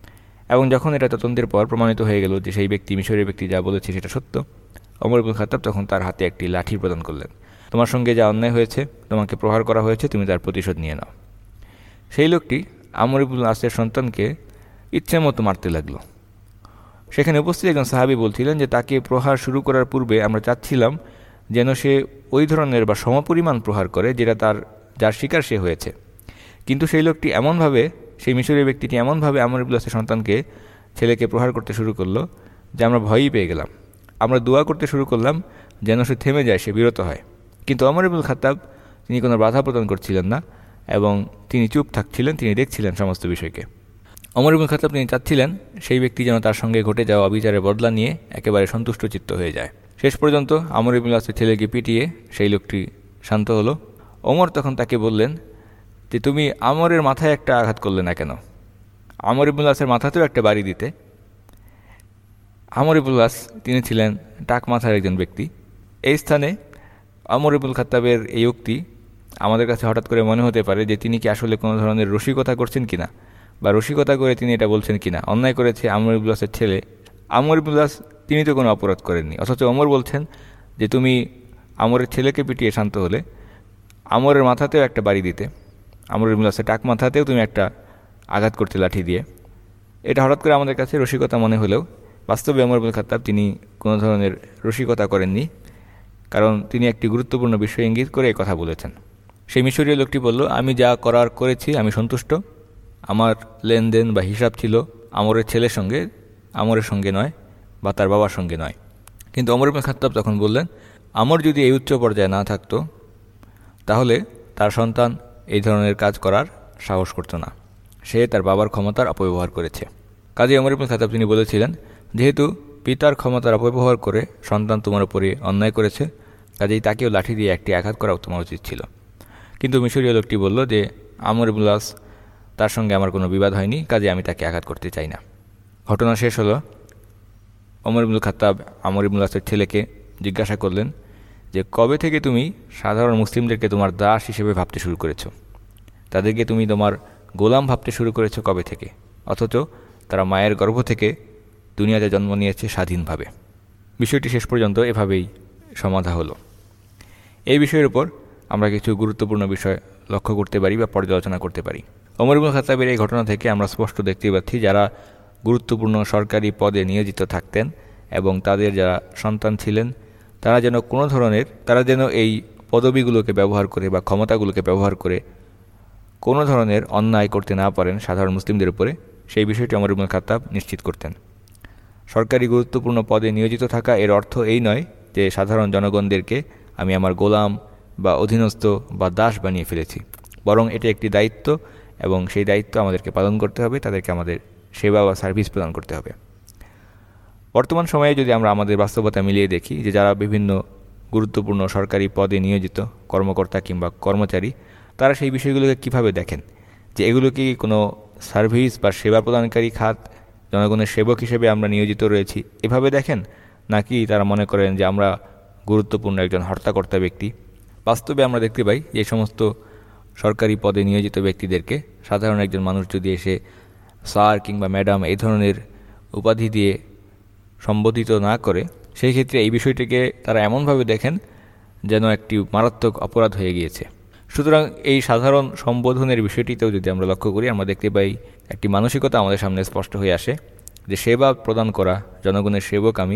Speaker 2: এবং যখন এটা তদন্তের পর প্রমাণিত হয়ে গেল যে সেই ব্যক্তি মিশরের ব্যক্তি যা বলেছে সেটা সত্য, ওমর ইবনুল খাত্তাব তখন তার হাতে একটি লাঠি প্রদান করলেন। তোমার সঙ্গে যা অন্যায় হয়েছে, তোমাকে প্রহার করা হয়েছে, তুমি তার প্রতিশোধ নিয়ে নাও। সেই লোকটি আমর ইবনুল আসের সন্তানকে ইচ্ছে মতো মারতে লাগলো। সেখানে উপস্থিত একজন সাহাবী বলছিলেন যে তাকে প্রহার শুরু করার পূর্বে আমরা চাচ্ছিলাম যেন সে ওই ধরনের বা সমপরিমাণ প্রহার করে যেটা তার যার শিকার সে হয়েছে। কিন্তু সেই লোকটি এমনভাবে, সেই মিশরীয় ব্যক্তিটি এমনভাবে আমর ইবনুল আসের সন্তানকে, ছেলেকে প্রহার করতে শুরু করলো যে আমরা ভয়ই পেয়ে গেলাম। আমরা দোয়া করতে শুরু করলাম যেন সে থেমে যায়, সে বিরত হয়। কিন্তু ওমর ইবনুল খাত্তাব তিনি কোনো বাধা প্রদান করছিলেন না এবং তিনি চুপ থাকছিলেন, তিনি দেখছিলেন সমস্ত বিষয়কে। ওমর ইবনুল খাত্তাব তিনি চাচ্ছিলেন সেই ব্যক্তি যেন তার সঙ্গে ঘটে যাওয়া অবিচারের বদলা নিয়ে একেবারে সন্তুষ্ট চিত্ত হয়ে যায়। শেষ পর্যন্ত আমর ইবনুল আসের ছেলেকে পিটিয়ে সেই লোকটি শান্ত হলো। ওমর তখন তাকে বললেন যে তুমি আমরের মাথায় একটা আঘাত করলে না কেন? আমর ইবনুল আসের মাথাতেও একটা বাড়ি দিতে। আমর ইবনুল আস তিনি ছিলেন টাক মাথার একজন ব্যক্তি। এই স্থানে ওমর ইবনুল খাত্তাবের এই উক্তি আমাদের কাছে হঠাৎ করে মনে হতে পারে যে তিনি কি আসলে কোনো ধরনের রসিকতা করছেন কিনা, বা রসিকতা করে তিনি এটা বলছেন কিনা। অন্যায় করেছে আমর ইবনুল আসের ছেলে। আমর ইবনুল আস তিনি তো কোনো অপরাধ করেননি, অথচ ওমর বলছেন যে তুমি আমরের ছেলেকে পিটিয়ে শান্ত হলে, আমরের মাথাতেও একটা বাড়ি দিতে, আমর ইবনুল আসের টাক মাথাতেও তুমি একটা আঘাত করতে লাঠি দিয়ে। এটা হঠাৎ করে আমাদের কাছে রসিকতা মনে হলেও বাস্তবে ওমর ইবনুল খাত্তাব তিনি কোনো ধরনের রসিকতা করেননি, কারণ তিনি একটি গুরুত্বপূর্ণ বিষয় ইঙ্গিত করে এই কথা বলেছেন। সেই মিশরীয় লোকটি বলল, আমি যা করার করেছি, আমি সন্তুষ্ট। আমার লেনদেন বা হিসাব ছিল আমরের ছেলের সঙ্গে, আমরের সঙ্গে নয়, বা তার বাবার সঙ্গে নয়। কিন্তু ওমর ইবনুল খাত্তাব তখন বললেন, আমর যদি এই উচ্চ পর্যায়ে না থাকতো তাহলে তার সন্তান এই ধরনের কাজ করার সাহস করত না। সে তার বাবার ক্ষমতার অপব্যবহার করেছে। কাজী ওমর ইবনুল খাত্তাব তিনি বলেছিলেন, যেহেতু পিতার ক্ষমতার অপব্যবহার করে সন্তান তোমার উপরে অন্যায় করেছে, কাজেই তাকেও লাঠি দিয়ে একটি আঘাত করা তোমার উচিত ছিল। কিন্তু মিশরীয় লোকটি বলল যে আমর ইবনুল আস তার সঙ্গে আমার কোনো বিবাদ হয়নি, কাজে আমি তাকে আঘাত করতে চাই না। ঘটনা শেষ হলো। ওমর ইবনুল খাত্তাব আমর ইবনুল আসের ছেলেকে জিজ্ঞাসা করলেন যে কবে থেকে তুমি সাধারণ মুসলিমদেরকে তোমার দাস হিসেবে ভাবতে শুরু করেছো? তাদেরকে তুমি তোমার গোলাম ভাবতে শুরু করেছো কবে থেকে? অথচ তারা মায়ের গর্ভ থেকে দুনিয়াতে জন্ম নিয়েছে স্বাধীনভাবে। বিষয়টি শেষ পর্যন্ত এভাবেই সমাধা হলো। এই বিষয়ের উপর আমরা কিছু গুরুত্বপূর্ণ বিষয় লক্ষ্য করতে পারি বা পর্যালোচনা করতে পারি। ওমর ইবনুল খাত্তাবের এই ঘটনা থেকে আমরা স্পষ্ট দেখতে পাচ্ছি যারা গুরুত্বপূর্ণ সরকারি পদে নিয়োজিত থাকতেন এবং তাদের যারা সন্তান ছিলেন, তারা যেন কোনো ধরনের তারা যেন এই পদবিগুলোকে ব্যবহার করে বা ক্ষমতাগুলোকে ব্যবহার করে কোনো ধরনের অন্যায় করতে না পারেন সাধারণ মুসলিমদের উপরে, সেই বিষয়টি ওমর ইবনুল খাত্তাব নিশ্চিত করতেন। সরকারি গুরুত্বপূর্ণ পদে নিয়োজিত থাকা এর অর্থ এই নয় যে সাধারণ জনগণদেরকে আমি আমার গোলাম বা অধীনস্থ বা দাস বানিয়ে ফেলেছি, বরং এটি একটি দায়িত্ব এবং সেই দায়িত্ব আমাদেরকে পালন করতে হবে, তাদেরকে আমাদের সেবা বা সার্ভিস প্রদান করতে হবে। বর্তমান সময়ে যদি আমরা আমাদের বাস্তবতা মিলিয়ে দেখি যে যারা বিভিন্ন গুরুত্বপূর্ণ সরকারি পদে নিয়োজিত কর্মকর্তা কিংবা কর্মচারী, তারা সেই বিষয়গুলোকে কিভাবে দেখেন, যে এগুলো কি কোনো সার্ভিস বা সেবা প্রদানকারী খাত, জনগণের সেবক হিসেবে আমরা নিয়োজিত রয়েছি এভাবে দেখেন, নাকি তারা মনে করেন যে আমরা গুরুত্বপূর্ণ একজন হর্তাকর্তা ব্যক্তি? বাস্তবে আমরা দেখতে পাই যে সমস্ত সরকারি পদে নিয়োজিত ব্যক্তিদেরকে সাধারণ একজন মানুষ যদি এসে স্যার কিংবা ম্যাডাম এই ধরনের উপাধি দিয়ে সম্বোধিত না করে, সেই ক্ষেত্রে এই বিষয়টিকে তারা এমনভাবে দেখেন যেন একটি মারাত্মক অপরাধ হয়ে গিয়েছে। সুতরাং এই সাধারণ সম্বোধনের বিষয়টিতেও যদি আমরা লক্ষ্য করি, আমরা দেখতে পাই একটি মানসিকতা আমাদের সামনে স্পষ্ট হয়ে আসে যে সেবা প্রদান করা, জনগণের সেবক আমি,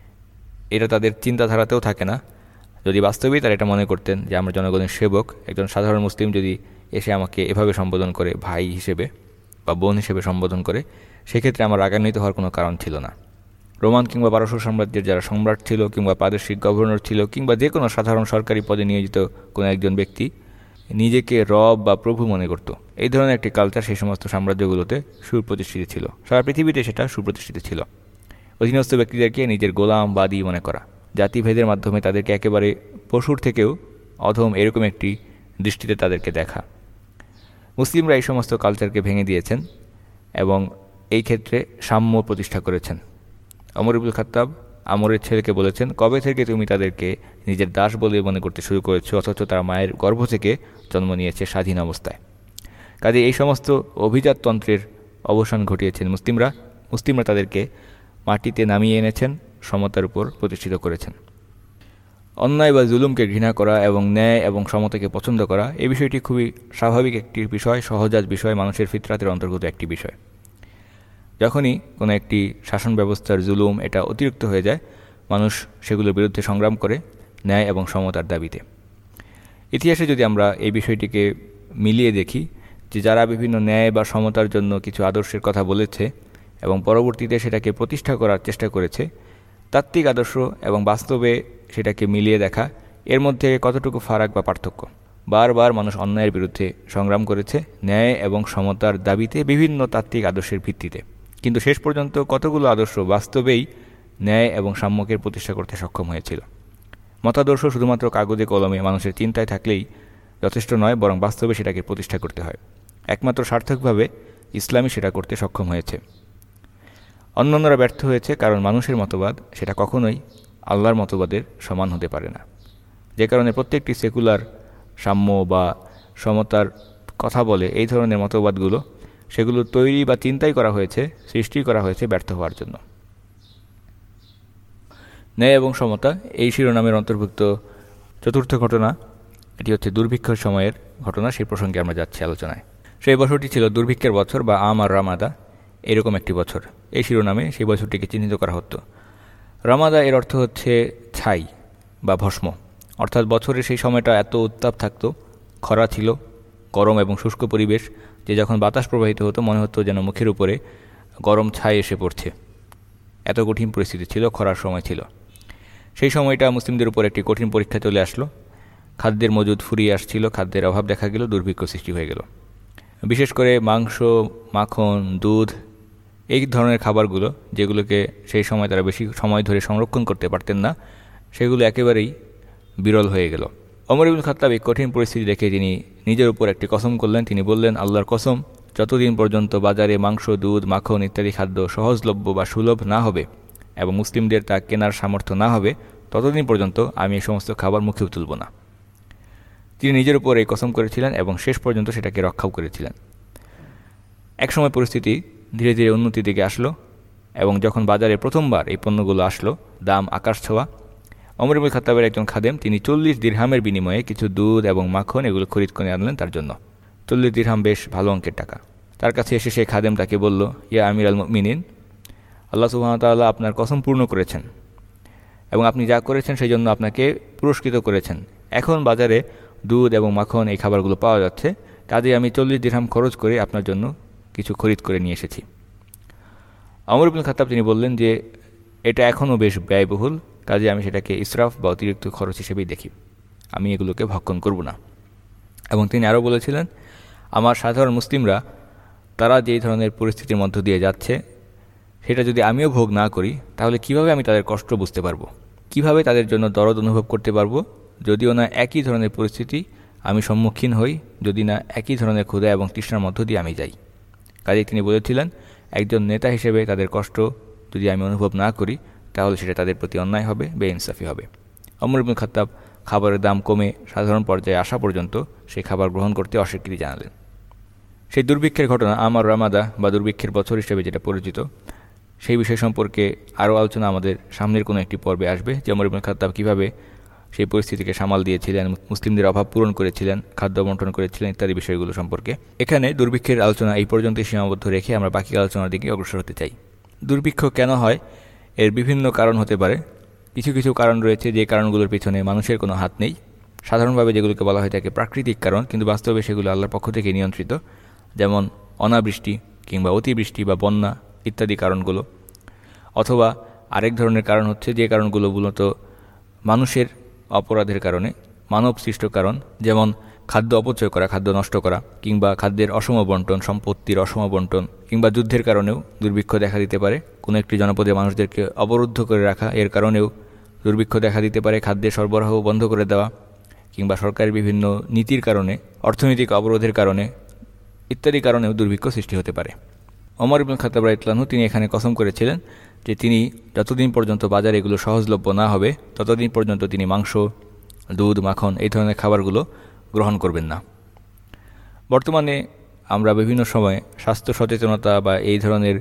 Speaker 2: এটা তাদের চিন্তাধারাতেও থাকে না। যদি বাস্তবেই তারা এটা মনে করতেন যে আমরা জনগণের সেবক, একজন সাধারণ মুসলিম যদি এসে আমাকে এভাবে সম্বোধন করে, ভাই হিসেবে বা বোন হিসেবে সম্বোধন করে, সেক্ষেত্রে আমার রাগান্বিত হওয়ার কোনো কারণ ছিল না। রোমান কিংবা পারস্য সাম্রাজ্যের যারা সম্রাট ছিল কিংবা প্রাদেশিক গভর্নর ছিল কিংবা যে কোনো সাধারণ সরকারি পদে নিয়োজিত কোনো একজন ব্যক্তি নিজেকে রব বা প্রভু মনে করত। এই ধরনের একটি কালচার সেই সমস্ত সাম্রাজ্যগুলোতে সুপ্রতিষ্ঠিত ছিল, সারা পৃথিবীতে সেটা সুপ্রতিষ্ঠিত ছিল। অধীনস্থ ব্যক্তিদেরকে নিজের গোলাম বাদী মনে করা, জাতিভেদের মাধ্যমে তাদেরকে একেবারে পশুর থেকেও অধম এরকম একটি দৃষ্টিতে তাদেরকে দেখা। মুসলিমরা এই সমস্ত কালচারকে ভেঙে দিয়েছেন এবং এই ক্ষেত্রে সাম্য প্রতিষ্ঠা করেছেন। ওমর ইবনুল খাত্তাব আমরের ছেলেকে বলেছেন, কবে থেকে তুমি তাদেরকে নিজের দাস বলে মনে করতে শুরু করেছো, অথচ তারা মায়ের গর্ভ থেকে জন্ম নিয়েছে স্বাধীন অবস্থায়। কাজে এই সমস্ত অভিজাততন্ত্রের অবসান ঘটিয়েছেন মুসলিমরা মুসলিমরা তাদেরকে মাটিতে নামিয়ে এনেছেন, সমতার উপর প্রতিষ্ঠিত করেছেন। অন্যায় বা জুলুমকে ঘৃণা করা এবং ন্যায় এবং সমতাকে পছন্দ করা, এই বিষয়টি খুবই স্বাভাবিক একটি বিষয়, সহজাত বিষয়, মানুষের ফিতরাতের অন্তর্গত একটি বিষয়। যখনই কোনো একটি শাসন ব্যবস্থার জুলুম এটা অতিরিক্ত হয়ে যায়, মানুষ সেগুলোর বিরুদ্ধে সংগ্রাম করে ন্যায় এবং সমতার দাবিতে। ইতিহাসে যদি আমরা এই বিষয়টিকে মিলিয়ে দেখি, যে যারা বিভিন্ন ন্যায় বা সমতার জন্য কিছু আদর্শের কথা বলেছে এবং পরবর্তীতে সেটাকে প্রতিষ্ঠা করার চেষ্টা করেছে, তাত্ত্বিক আদর্শ এবং বাস্তবে সেটাকে মিলিয়ে দেখা, এর মধ্যে কতটুকু ফারাক বা পার্থক্য। বারবার মানুষ অন্যায়ের বিরুদ্ধে সংগ্রাম করেছে ন্যায় এবং সমতার দাবিতে বিভিন্ন তাত্ত্বিক আদর্শের ভিত্তিতে, কিন্তু শেষ পর্যন্ত কতগুলো আদর্শ বাস্তবেই ন্যায় এবং সাম্যকের প্রতিষ্ঠা করতে সক্ষম হয়েছিল। মতাদর্শ শুধুমাত্র কাগজে কলমে মানুষের চিন্তায় থাকলেই যথেষ্ট নয়, বরং বাস্তবে সেটাকে প্রতিষ্ঠা করতে হয়। একমাত্র সার্থকভাবে ইসলামই সেটা করতে সক্ষম হয়েছে। অন্যান্যরা ব্যর্থ হয়েছে কারণ মানুষের মতবাদ সেটা কখনোই আল্লাহর মতবাদের সমান হতে পারে না, যে কারণে প্রত্যেকটি সেকুলার সাম্য বা সমতার কথা বলে এই ধরনের মতবাদগুলো, সেগুলো তৈরি বা চিন্তাই করা হয়েছে, সৃষ্টি করা হয়েছে ব্যর্থ হওয়ার জন্য। ন্যায় এবং সমতা এই শিরোনামের অন্তর্ভুক্ত চতুর্থ ঘটনা, এটি হচ্ছে দুর্ভিক্ষের সময়ের ঘটনা। সেই প্রসঙ্গে আমরা যাচ্ছি আলোচনায়। সেই বছরটি ছিল দুর্ভিক্ষের বছর বা আম আর রামাদা, এরকম একটি বছর। এই শিরোনামে সেই বছরটিকে চিহ্নিত করা হতো। রামাদা এর অর্থ হচ্ছে ছাই বা ভস্ম, অর্থাৎ বছরের সেই সময়টা এত উত্তাপ থাকতো, খরা ছিল, গরম এবং শুষ্ক পরিবেশ, যে যখন বাতাস প্রবাহিত হতো মনে হতো যেন মুখের উপরে গরম ছাই এসে পড়ছে। এত কঠিন পরিস্থিতি ছিল, খরার সময় ছিল। সেই সময়টা মুসলিমদের উপর একটি কঠিন পরীক্ষা চলে আসলো। খাদ্যের মজুদ ফুরিয়ে আসছিল, খাদ্যের অভাব দেখা গেল, দুর্ভিক্ষ সৃষ্টি হয়ে গেল। বিশেষ করে মাংস, মাখন, দুধ, এই ধরনের খাবারগুলো যেগুলোকে সেই সময় তারা বেশি সময় ধরে সংরক্ষণ করতে পারতেন না, সেগুলো একেবারেই বিরল হয়ে গেল। ওমর ইবনে খাত্তাব এই কঠিন পরিস্থিতি দেখে তিনি নিজের উপর একটি কসম করলেন। তিনি বললেন, আল্লাহর কসম, যতদিন পর্যন্ত বাজারে মাংস, দুধ, মাখন ইত্যাদি খাদ্য সহজলভ্য বা সুলভ না হবে এবং মুসলিমদের তা কেনার সামর্থ্য না হবে, ততদিন পর্যন্ত আমি এই সমস্ত খাবার মুখেও তুলব না। তিনি নিজের উপর এই কসম করেছিলেন এবং শেষ পর্যন্ত সেটাকে রক্ষাও করেছিলেন। একসময় পরিস্থিতি ধীরে ধীরে উন্নতির দিকে আসলো এবং যখন বাজারে প্রথমবার এই পণ্যগুলো আসলো, দাম আকাশ ছোঁয়া। ওমর ইবনে খাত্তাবের একজন খাদেম, তিনি চল্লিশ দিরহামের বিনিময়ে কিছু দুধ এবং মাখন এগুলো খরিদ করে আনলেন তার জন্য। চল্লিশ দিরহাম বেশ ভালো অঙ্কের টাকা। তার কাছে এসে সেই খাদেম তাকে বলল, ইয়া আমির আল মুমিনিন, আল্লাহ সুবহানাহু ওয়া তাআলা আপনার কসম পূর্ণ করেছেন এবং আপনি যা করেছেন সেই জন্য আপনাকে পুরস্কৃত করেছেন। এখন বাজারে দুধ এবং মাখন এই খাবারগুলো পাওয়া যাচ্ছে, কাজেই আমি চল্লিশ দিরহাম খরচ করে আপনার জন্য কিছু খরিদ করে নিয়ে এসেছি। ওমর ইবনে খাত্তাব তিনি বললেন যে এটা এখনও বেশ ব্যয়বহুল, কাজে আমি সেটাকে ইসরাফ বা অতিরিক্ত খরচ হিসেবেই দেখি, আমি এগুলোকে ভক্ষণ করব না। এবং তিনি আরও বলেছিলেন, আমার সাধারণ মুসলিমরা তারা যেই ধরনের পরিস্থিতির মধ্য দিয়ে যাচ্ছে সেটা যদি আমিও ভোগ না করি, তাহলে কিভাবে আমি তাদের কষ্ট বুঝতে পারবো, কিভাবে তাদের জন্য দরদ অনুভব করতে পারবো, যদিও না একই ধরনের পরিস্থিতি আমি সম্মুখীন হই, যদি না একই ধরনের ক্ষুধা এবং তৃষ্ণার মধ্য দিয়ে আমি যাই। কাজেই তিনি বলেছিলেন, একজন নেতা হিসেবে তাদের কষ্ট যদি আমি অনুভব না করি, তাহলে সেটা তাদের প্রতি অন্যায় হবে, বেইনসাফি হবে। ওমর ইবনে খাত্তাব খাবারের দাম কমে সাধারণ পর্যায়ে আসা পর্যন্ত সেই খাবার গ্রহণ করতে অস্বীকৃতি জানালেন। সেই দুর্ভিক্ষের ঘটনা আমার রামাদা বা দুর্ভিক্ষের বছর হিসেবে যেটা পরিচিত, সেই বিষয় সম্পর্কে আরও আলোচনা আমাদের সামনের কোনো একটি পর্বে আসবে, যে ওমর ইবনে খাত্তাব কীভাবে সেই পরিস্থিতিকে সামাল দিয়েছিলেন, মুসলিমদের অভাব পূরণ করেছিলেন, খাদ্য বন্টন করেছিলেন ইত্যাদি বিষয়গুলো সম্পর্কে। এখানে দুর্ভিক্ষের আলোচনা এই পর্যন্তই সীমাবদ্ধ রেখে আমরা বাকি আলোচনার দিকে অগ্রসর হতে চাই। দুর্ভিক্ষ কেন হয়, এর বিভিন্ন কারণ হতে পারে। কিছু কিছু কারণ রয়েছে যে কারণগুলোর পিছনে মানুষের কোনো হাত নেই। সাধারণভাবে যেগুলোকে বলা হয় থাকে প্রাকৃতিক কারণ, কিন্তু বাস্তবে সেগুলো আল্লাহর পক্ষ থেকে নিয়ন্ত্রিত, যেমন অনাবৃষ্টি কিংবা অতিবৃষ্টি বা বন্যা ইত্যাদি কারণগুলো। অথবা আরেক ধরনের কারণ হচ্ছে যে কারণগুলো মূলত মানুষের অপরাধের কারণে, মানব সৃষ্ট কারণ, যেমন খাদ্য অপচয় করা, খাদ্য নষ্ট করা, কিংবা খাদ্যের অসম বন্টন, সম্পত্তির অসম বন্টন, কিংবা যুদ্ধের কারণেও দুর্ভিক্ষ দেখা দিতে পারে। কোনো একটি জনপদে মানুষদেরকে অবরুদ্ধ করে রাখা, এর কারণেও দুর্ভিক্ষ দেখা দিতে পারে। খাদ্যের সরবরাহ বন্ধ করে দেওয়া, কিংবা সরকারের বিভিন্ন নীতির কারণে, অর্থনৈতিক অবরোধের কারণে ইত্যাদি কারণেও দুর্ভিক্ষ সৃষ্টি হতে পারে। ওমর ইবনে খাত্তাব রাদিয়াল্লাহু আনহু তিনি এখানে কসম করেছিলেন যে তিনি যতদিন পর্যন্ত বাজারে এগুলো সহজলভ্য না হবে, ততদিন পর্যন্ত তিনি মাংস, দুধ, মাখন এই ধরনের খাবারগুলো গ্রহণ করবেন না। বর্তমানে আমরা বিভিন্ন সময় স্বাস্থ্য সচেতনতা বা এই ধরনের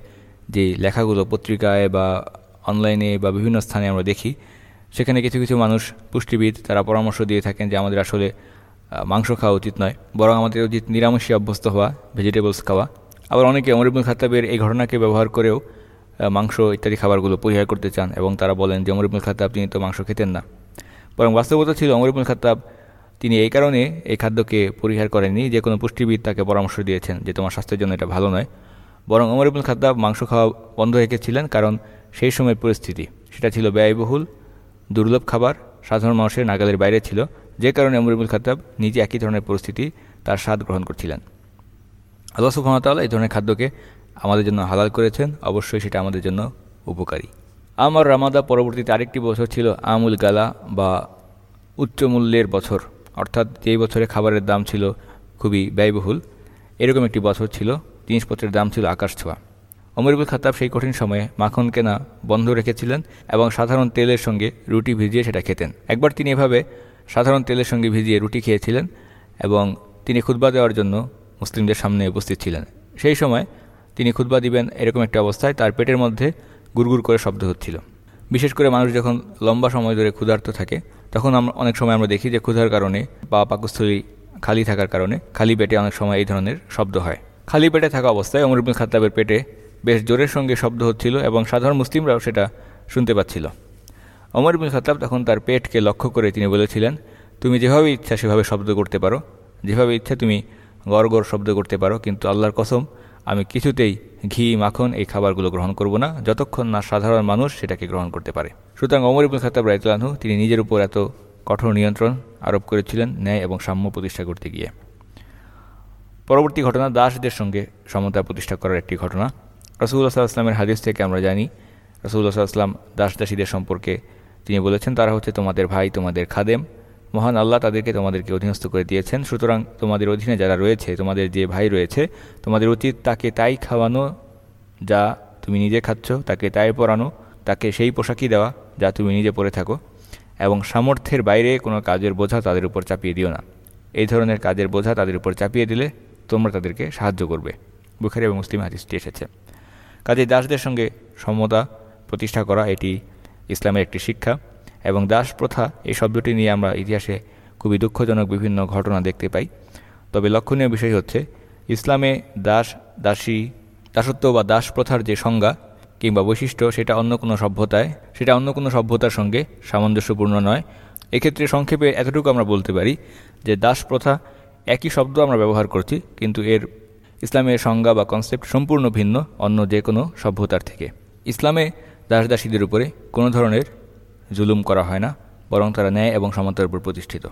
Speaker 2: যে লেখাগুলো পত্রিকায় বা অনলাইনে বা বিভিন্ন স্থানে আমরা দেখি, সেখানে কিছু কিছু মানুষ পুষ্টিবিদ তারা পরামর্শ দিয়ে থাকেন যে আমাদের আসলে মাংস খাওয়া উচিত নয়, বরং আমাদের উচিত নিরামিষে অভ্যস্ত হওয়া, ভেজিটেবলস খাওয়া। আবার অনেকে ওমর ইবনুল খাত্তাবের এই ঘটনাকে ব্যবহার করেও মাংস ইত্যাদি খাবারগুলো পরিহার করতে চান এবং তারা বলেন যে ওমর ইবনুল খাত্তাব তিনি তো মাংস খেতেন না। বরং বাস্তবতা ছিল ওমর ইবনুল খাত্তাব তিনি এই কারণে এই খাদ্যকে পরিহার করেননি যে কোনো পুষ্টিবিদ তাকে পরামর্শ দিয়েছেন যে তোমার স্বাস্থ্যের জন্য এটা ভালো নয়, বরং ওমর ইবনুল খাত্তাব মাংস খাওয়া বন্ধ রেখেছিলেন কারণ সেই সময়ের পরিস্থিতি সেটা ছিল ব্যয়বহুল, দুর্লভ খাবার, সাধারণ মানুষের নাগালের বাইরে ছিল, যে কারণে ওমর ইবনুল খাত্তাব নিজে একই ধরনের পরিস্থিতি তার স্বাদ গ্রহণ করছিলেন। আল্লাহ সুবহানাহু ওয়া তাআলা এই ধরনের খাদ্যকে আমাদের জন্য হালাল করেছেন, অবশ্যই সেটা আমাদের জন্য উপকারী। আমার রামাদা পরবর্তীতে আরেকটি বছর ছিল আমুল গালা বা উচ্চ মূল্যের বছর, অর্থাৎ যেই বছরে খাবারের দাম ছিল খুবই ব্যয়বহুল, এরকম একটি বছর ছিল, জিনিসপত্রের দাম ছিল আকাশ ছোঁয়া। ওমর ইবনুল খাত্তাব সেই কঠিন সময়ে মাখন কেনা বন্ধ রেখেছিলেন এবং সাধারণ তেলের সঙ্গে রুটি ভিজিয়ে সেটা খেতেন। একবার তিনি এভাবে সাধারণ তেলের সঙ্গে ভিজিয়ে রুটি খেয়েছিলেন এবং তিনি খুতবা দেওয়ার জন্য মুসলিমদের সামনে উপস্থিত ছিলেন। সেই সময় তিনি খুতবা দিবেন এরকম একটা অবস্থায় তার পেটের মধ্যে গুড়গুড় করে শব্দ হচ্ছিল। বিশেষ করে মানুষ যখন লম্বা সময় ধরে ক্ষুধার্ত থাকে তখন আমরা অনেক সময় আমরা দেখি যে ক্ষুধার কারণে বা পাকস্থলী খালি থাকার কারণে খালি পেটে অনেক সময় এই ধরনের শব্দ হয়। খালি পেটে থাকা অবস্থায় ওমর ইবনুল খাত্তাবের পেটে বেশ জোরের সঙ্গে শব্দ হচ্ছিল এবং সাধারণ মুসলিমরাও সেটা শুনতে পাচ্ছিল। ওমর ইবনুল খাত্তাব তখন তার পেটকে লক্ষ্য করে তিনি বলেছিলেন, তুমি যেভাবে ইচ্ছা সেভাবে শব্দ করতে পারো, যেভাবে ইচ্ছা তুমি গড় গড় শব্দ করতে পারো, কিন্তু আল্লাহর কসম আমি কিছুতেই ঘি মাখন এই খাবারগুলো গ্রহণ করব না যতক্ষণ না সাধারণ মানুষ সেটাকে গ্রহণ করতে পারে। সুতরাং ওমর ইবনুল খাত্তাব রাদিয়াল্লাহু আনহু তিনি নিজের উপর এত কঠোর নিয়ন্ত্রণ আরোপ করেছিলেন ন্যায় এবং সাম্য প্রতিষ্ঠা করতে গিয়ে। পরবর্তী ঘটনা দাসদের সঙ্গে সমতা প্রতিষ্ঠা করার একটি ঘটনা। রাসূলুল্লাহ সাল্লাল্লাহু আলাইহি ওয়াসাল্লামের হাদিস থেকে আমরা জানি রাসূলুল্লাহ সাল্লাল্লাহু আলাইহি ওয়াসাল্লাম দাস দাসীদের সম্পর্কে তিনি বলেছেন, তারা হচ্ছে তোমাদের ভাই, তোমাদের খাদেম, মহান আল্লাহ তাদেরকে তোমাদেরকে অধীনস্থ করে দিয়েছেন, সুতরাং তোমাদের অধীনে যারা রয়েছে, তোমাদের যে ভাই রয়েছে, তোমাদের উচিত তাকে তাই খাওয়ানো যা তুমি নিজে খাচ্ছ, তাকে তাই পরানো, তাকে সেই পোশাকই দেওয়া যা তুমি নিজে পরে থাকো, এবং সামর্থ্যের বাইরে কোনো কাজের বোঝা তাদের উপর চাপিয়ে দিও না। এই ধরনের কাজের বোঝা তাদের উপর চাপিয়ে দিলে তোমরা তাদেরকে সাহায্য করবে। বুখারী এবং মুসলিম হাদিসটি এসেছে। কাজেই দাসদের সঙ্গে সমতা প্রতিষ্ঠা করা এটি ইসলামের একটি শিক্ষা, এবং দাস প্রথা এই শব্দটি নিয়ে আমরা ইতিহাসে খুবই দুঃখজনক বিভিন্ন ঘটনা দেখতে পাই। তবে লক্ষণীয় বিষয় হচ্ছে ইসলামে দাস দাসী দাসত্ব বা দাস প্রথার যে সংজ্ঞা কিংবা বৈশিষ্ট্য সেটা অন্য কোনো সভ্যতায় সেটা অন্য কোনো সভ্যতার সঙ্গে সামঞ্জস্যপূর্ণ নয়। এক্ষেত্রে সংক্ষেপে এতটুকু আমরা বলতে পারি যে দাস প্রথা একই শব্দ আমরা ব্যবহার করছি, কিন্তু এর ইসলামের সংজ্ঞা বা কনসেপ্ট সম্পূর্ণ ভিন্ন অন্য যে কোনো সভ্যতার থেকে। ইসলামে দাস দাসীদের উপরে কোনো ধরনের জুলুম করা হয় না, বরং তারা ন্যায় এবং সমতার উপর প্রতিষ্ঠিত।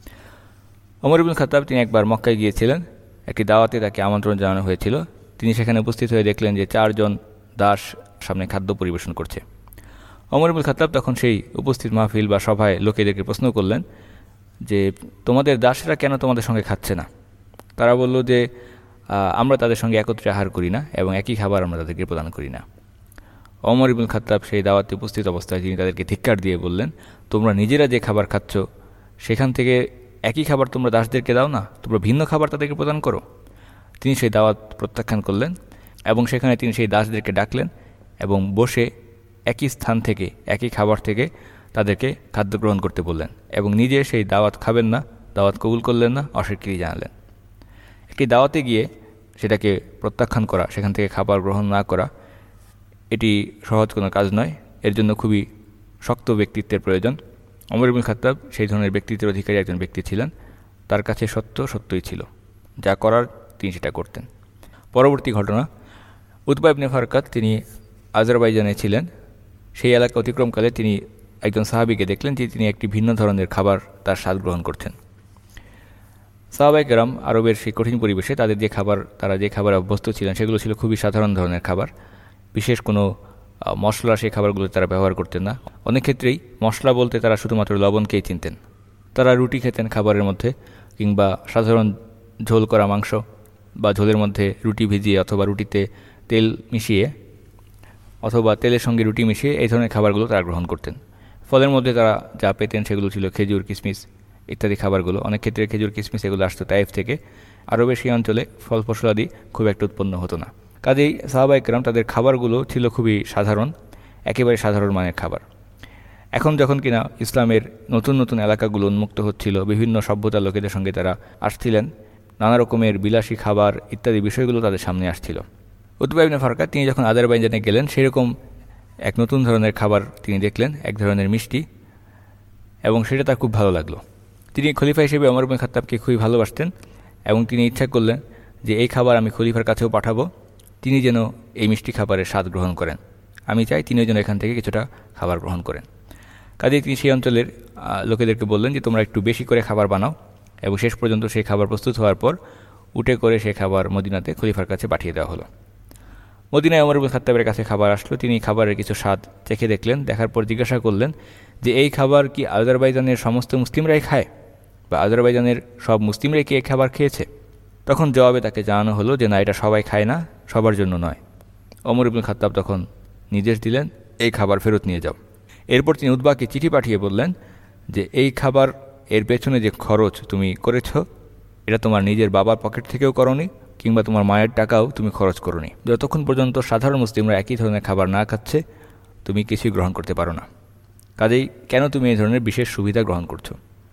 Speaker 2: ওমর ইবনুল খাত্তাব তিনি একবার মক্কায় গিয়েছিলেন, একটি দাওয়াতে তাকে আমন্ত্রণ জানানো হয়েছিল। তিনি সেখানে উপস্থিত হয়ে দেখলেন যে চারজন দাস সামনে খাদ্য পরিবেশন করছে। ওমর ইবনুল খাত্তাব তখন সেই উপস্থিত মাহফিল বা সভায় লোকেদেরকে প্রশ্ন করলেন যে তোমাদের দাসরা কেন তোমাদের সঙ্গে খাচ্ছে না? তারা বলল যে আমরা তাদের সঙ্গে একত্রে আহার করি না এবং একই খাবার আমরা তাদেরকে প্রদান করি না। ওমর ইবনুল খাত্তাব সেই দাওয়াতে উপস্থিত অবস্থায় তিনি তাদেরকে ধিক্কার দিয়ে বললেন, তোমরা নিজেরা যে খাবার খাচ্ছ সেখান থেকে একই খাবার তোমরা দাসদেরকে দাও না, তোমরা ভিন্ন খাবার তাদেরকে প্রদান করো। তিনি সেই দাওয়াত প্রত্যাখ্যান করলেন এবং সেখানে তিনি সেই দাসদেরকে ডাকলেন এবং বসে একই স্থান থেকে একই খাবার থেকে তাদেরকে খাদ্য গ্রহণ করতে বললেন এবং নিজে সেই দাওয়াত খাবেন না, দাওয়াত কবুল করলেন না, অস্বীকৃতি জানালেন। একটি দাওয়াতে গিয়ে সেটাকে প্রত্যাখ্যান করা, সেখান থেকে খাবার গ্রহণ না করা, এটি সহজ কোনো কাজ নয়। এর জন্য খুবই শক্ত ব্যক্তিত্বের প্রয়োজন। ওমর ইবনুল খাত্তাব সেই ধরনের ব্যক্তিত্বের অধিকারী একজন ব্যক্তি ছিলেন। তার কাছে সত্য সত্যই ছিল, যা করার তিনি সেটা করতেন। পরবর্তী ঘটনা, উতবা ইবনে ফারকাত তিনি আজারবাইজানে ছিলেন। সেই এলাকা অতিক্রমকালে তিনি একজন সাহাবীকে দেখলেন যে তিনি একটি ভিন্ন ধরনের খাবার তার স্বাদ গ্রহণ করছেন। সাহাবায়ে কেরাম আরবের সেই কঠিন পরিবেশে তাদের যে খাবার তারা যে খাবারে অভ্যস্ত ছিলেন সেগুলো ছিল খুবই সাধারণ ধরনের খাবার। বিশেষ কোনো মশলা সেই খাবারগুলো তারা ব্যবহার করতেন না। অনেক ক্ষেত্রেই মশলা বলতে তারা শুধুমাত্র লবণকেই চিনতেন। তারা রুটি খেতেন খাবারের মধ্যে, কিংবা সাধারণ ঝোল করা মাংস বা ঝোলের মধ্যে রুটি ভিজিয়ে অথবা রুটিতে তেল মিশিয়ে অথবা তেলের সঙ্গে রুটি মিশিয়ে এই ধরনের খাবারগুলো তারা গ্রহণ করতেন। ফলের মধ্যে তারা যা পেতেন সেগুলো ছিল খেজুর, কিশমিশ ইত্যাদি খাবারগুলো। অনেক ক্ষেত্রে খেজুর, কিশমিশ এগুলো আসতো তাইফ থেকে। আরবের সেই অঞ্চলে ফল ফসলাদি খুব একটা উৎপন্ন হতো না, কাজেই সাহাবায়ে কেরাম তাদের খাবারগুলো ছিল খুবই সাধারণ, একেবারে সাধারণ মানের খাবার। এখন যখন কিনা ইসলামের নতুন নতুন এলাকাগুলো উন্মুক্ত হচ্ছিল, বিভিন্ন সভ্যতার লোকেদের সঙ্গে তারা আসছিলেন, নানা রকমের বিলাসী খাবার ইত্যাদি বিষয়গুলো তাদের সামনে আসছিল। উতবা ইবনে ফারকা তিনি যখন আজারবাইজানে গেলেন, সেরকম এক নতুন ধরনের খাবার তিনি দেখলেন, এক ধরনের মিষ্টি, এবং সেটা তার খুব ভালো লাগলো। তিনি খলিফা হিসেবে ওমর ইবনে খাত্তাবকে খুবই ভালোবাসতেন এবং তিনি ইচ্ছা করলেন যে এই খাবার আমি খলিফার কাছেও পাঠাবো, তিনি যেন এই মিষ্টি খাবারের স্বাদ গ্রহণ করেন। আমি চাই তিনিও যেন এখান থেকে কিছুটা খাবার গ্রহণ করেন। কাজেই তিনি সেই অঞ্চলের লোকেদেরকে বললেন যে তোমরা একটু বেশি করে খাবার বানাও, এবং শেষ পর্যন্ত সেই খাবার প্রস্তুত হওয়ার পর উঠে করে সেই খাবার মদিনাতে খলিফার কাছে পাঠিয়ে দেওয়া হলো। মদিনায় ওমর ইবনে খাত্তাবের কাছে খাবার আসলো, তিনি খাবারের কিছু স্বাদ চেখে দেখলেন, দেখার পর জিজ্ঞাসা করলেন যে এই খাবার কি আজারবাইজানের সমস্ত মুসলিমরাই খায়, বা আজারবাইজানের সব মুসলিমরাই কি এই খাবার খেয়েছে? তখন জবাবে তাকে জানানো হলো যে না, এটা সবাই খায় না, সবার জন্য নয়। ওমর ইবনে খাত্তাব তখন নির্দেশ দিলেন এই খাবার ফেরত নিয়ে যাও। এরপর তিনি উতবাকে চিঠি পাঠিয়ে বললেন যে এই খাবার এর পেছনে যে খরচ তুমি করেছ, এটা তোমার নিজের বাবার পকেট থেকেও করনি, কিংবা তোমার মায়ের টাকাও তুমি খরচ করনি। যতক্ষণ পর্যন্ত সাধারণ মুসলিমরা একই ধরনের খাবার না খাচ্ছে, তুমি কিছুই গ্রহণ করতে পারো না। কাজেই কেন তুমি এই ধরনের বিশেষ সুবিধা গ্রহণ করছো?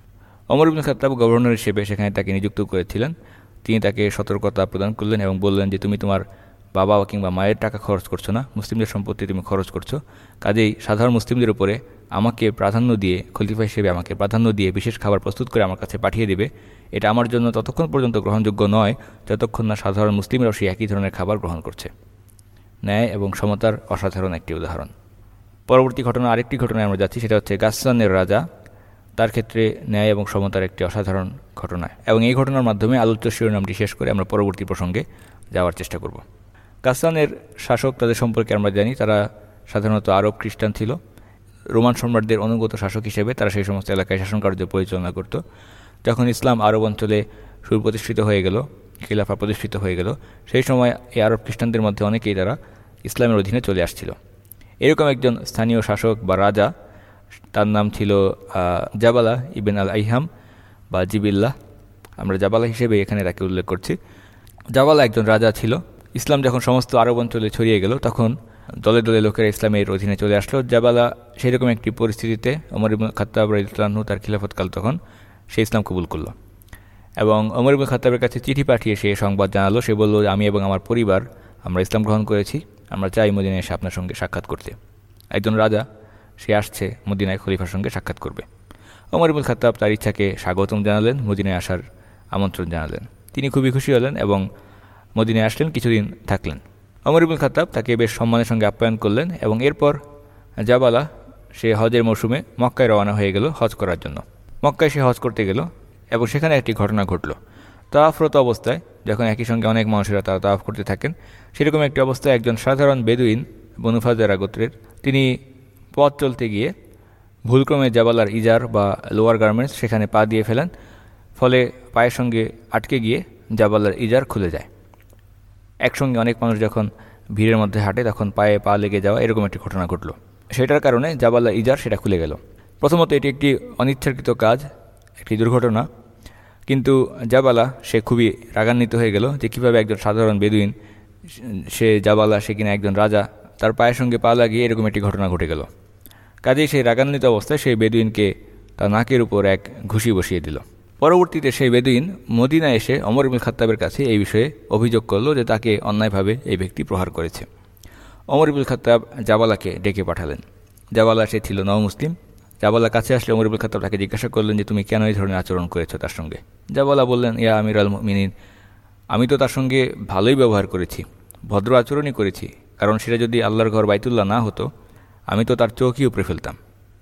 Speaker 2: ওমর ইবনে খাত্তাব গভর্নর হিসেবে সেখানে তাকে নিযুক্ত করেছিলেন। তিনি তাকে সতর্কতা প্রদান করলেন এবং বললেন যে তুমি তোমার বাবা কিংবা মায়ের টাকা খরচ করছো না, মুসলিমদের সম্পত্তি তুমি খরচ করছো। কাজেই সাধারণ মুসলিমদের উপরে আমাকে প্রাধান্য দিয়ে, খলিফা হিসেবে আমাকে প্রাধান্য দিয়ে বিশেষ খাবার প্রস্তুত করে আমার কাছে পাঠিয়ে দিবে, এটা আমার জন্য ততক্ষণ পর্যন্ত গ্রহণযোগ্য নয় যতক্ষণ না সাধারণ মুসলিমরাও সেই একই ধরনের খাবার গ্রহণ করছে। ন্যায় এবং সমতার অসাধারণ একটি উদাহরণ। পরবর্তী ঘটনা, আরেকটি ঘটনায় আমরা যাচ্ছি, সেটা হচ্ছে গাসসানের রাজা, তার ক্ষেত্রে ন্যায় এবং সমতার একটি অসাধারণ ঘটনা, এবং এই ঘটনার মাধ্যমে আলোচ্য শিরোনামটি শেষ করে আমরা পরবর্তী প্রসঙ্গে যাওয়ার চেষ্টা করব। গাসসানের শাসক, তাদের সম্পর্কে আমরা জানি, তারা সাধারণত আরব খ্রিস্টান ছিল। রোমান সম্রাটদের অনুগত শাসক হিসেবে তারা সেই সমস্ত এলাকায় শাসন কার্য পরিচালনা করত। যখন ইসলাম আরব অঞ্চলে সুপ্রতিষ্ঠিত হয়ে গেল, খিলাফা প্রতিষ্ঠিত হয়ে গেল, সেই সময় এই আরব খ্রিস্টানদের মধ্যে অনেকেই তারা ইসলামের অধীনে চলে আসছিল। এরকম একজন স্থানীয় শাসক বা রাজা, তার নাম ছিল জাবালা ইবেন আল আইহাম বা জিবিল্লাহ, আমরা জাবালা হিসেবে এখানে তাকে উল্লেখ করছি। জাবালা একজন রাজা ছিল। ইসলাম যখন সমস্ত আরব অঞ্চলে ছড়িয়ে গেল, তখন দলে দলে লোকেরা ইসলামের অধীনে চলে আসলো। জাবালা সেরকম একটি পরিস্থিতিতে ওমর ইবনে খাত্তাব রাদিয়াল্লাহু আনহু তার খিলাফতকাল তখন সে ইসলাম কবুল করল এবং ওমর ইবনে খাত্তাবের কাছে চিঠি পাঠিয়ে সে সংবাদ জানালো। সে বলল, আমি এবং আমার পরিবার আমরা ইসলাম গ্রহণ করেছি, আমরা চাই মদিনায় এসে আপনার সঙ্গে সাক্ষাৎ করতে। একজন রাজা, সে আসছে মদিনায় খলিফার সঙ্গে সাক্ষাৎ করবে। ওমর ইবনে খাত্তাব তার ইচ্ছাকে স্বাগতম জানালেন, মদিনায় আসার আমন্ত্রণ জানালেন। তিনি খুবই খুশি হলেন এবং মদিনায় আসলেন, কিছুদিন থাকলেন। ওমর ইবনে খাত্তাব তাকে বেশ সম্মানের সঙ্গে আপ্যায়ন করলেন এবং এরপর জাবালা সে হজের মৌসুমে মক্কায় রওনা হয়ে গেল হজ করার জন্য। মক্কায় সে হজ করতে গেল এবং সেখানে একটি ঘটনা ঘটল। তাওয়াফরত অবস্থায়, যখন একই সঙ্গে অনেক মানুষেরা তারা তাওয়াফ করতে থাকেন, সেরকম একটি অবস্থায় একজন সাধারণ বেদুইন, বনু ফাজারা গোত্রের, তিনি পথ চলতে গিয়ে ভুলক্রমে জাবালার ইজার বা লোয়ার গার্মেন্টস সেখানে পা দিয়ে ফেলেন। ফলে পায়ের সঙ্গে আটকে গিয়ে জাবালার ইজার খুলে যায়। একসঙ্গে অনেক মানুষ যখন ভিড়ের মধ্যে হাঁটে, তখন পায়ে পা লেগে যাওয়া, এরকম একটি ঘটনা ঘটল। সেটার কারণে জাবালার ইজার সেটা খুলে গেল। প্রথমত এটি একটি অনিচ্ছাকৃত কাজ, একটি দুর্ঘটনা, কিন্তু জাবালা সে খুবই রাগান্বিত হয়ে গেল যে কীভাবে একজন সাধারণ বেদুইন, সে জাবালা, সে কিনা একজন রাজা, তার পায়ের সঙ্গে পা লাগিয়ে এরকম একটি ঘটনা ঘটে গেল। কাজেই সেই রাগান্বিত অবস্থায় সেই বেদুইনকে তার নাকের উপর এক ঘুষি বসিয়ে দিল। পরবর্তীতে সেই বেদুইন মদিনায় এসে ওমর ইবনে খাত্তাবের কাছে এই বিষয়ে অভিযোগ করল যে তাকে অন্যায়ভাবে এই ব্যক্তি প্রহার করেছে। ওমর ইবনে খাত্তাব জাবালাকে ডেকে পাঠালেন। জাবালা সে ছিল নও মুসলিম। জাবালার কাছে আসলে ওমর ইবনে খাত্তাব তাকে জিজ্ঞাসা করলেন যে তুমি কেন এই ধরনের আচরণ করেছো তার সঙ্গে? জাবালা বললেন, ইয়া আমিরুল মুমিনিন, আমি তো তার সঙ্গে ভালোই ব্যবহার করেছি, ভদ্র আচরণই করেছি, কারণ সেটা যদি আল্লাহর ঘর বাইতুল্লাহ না হতো, আমি তো তার চৌকি উপরে ফেলতাম।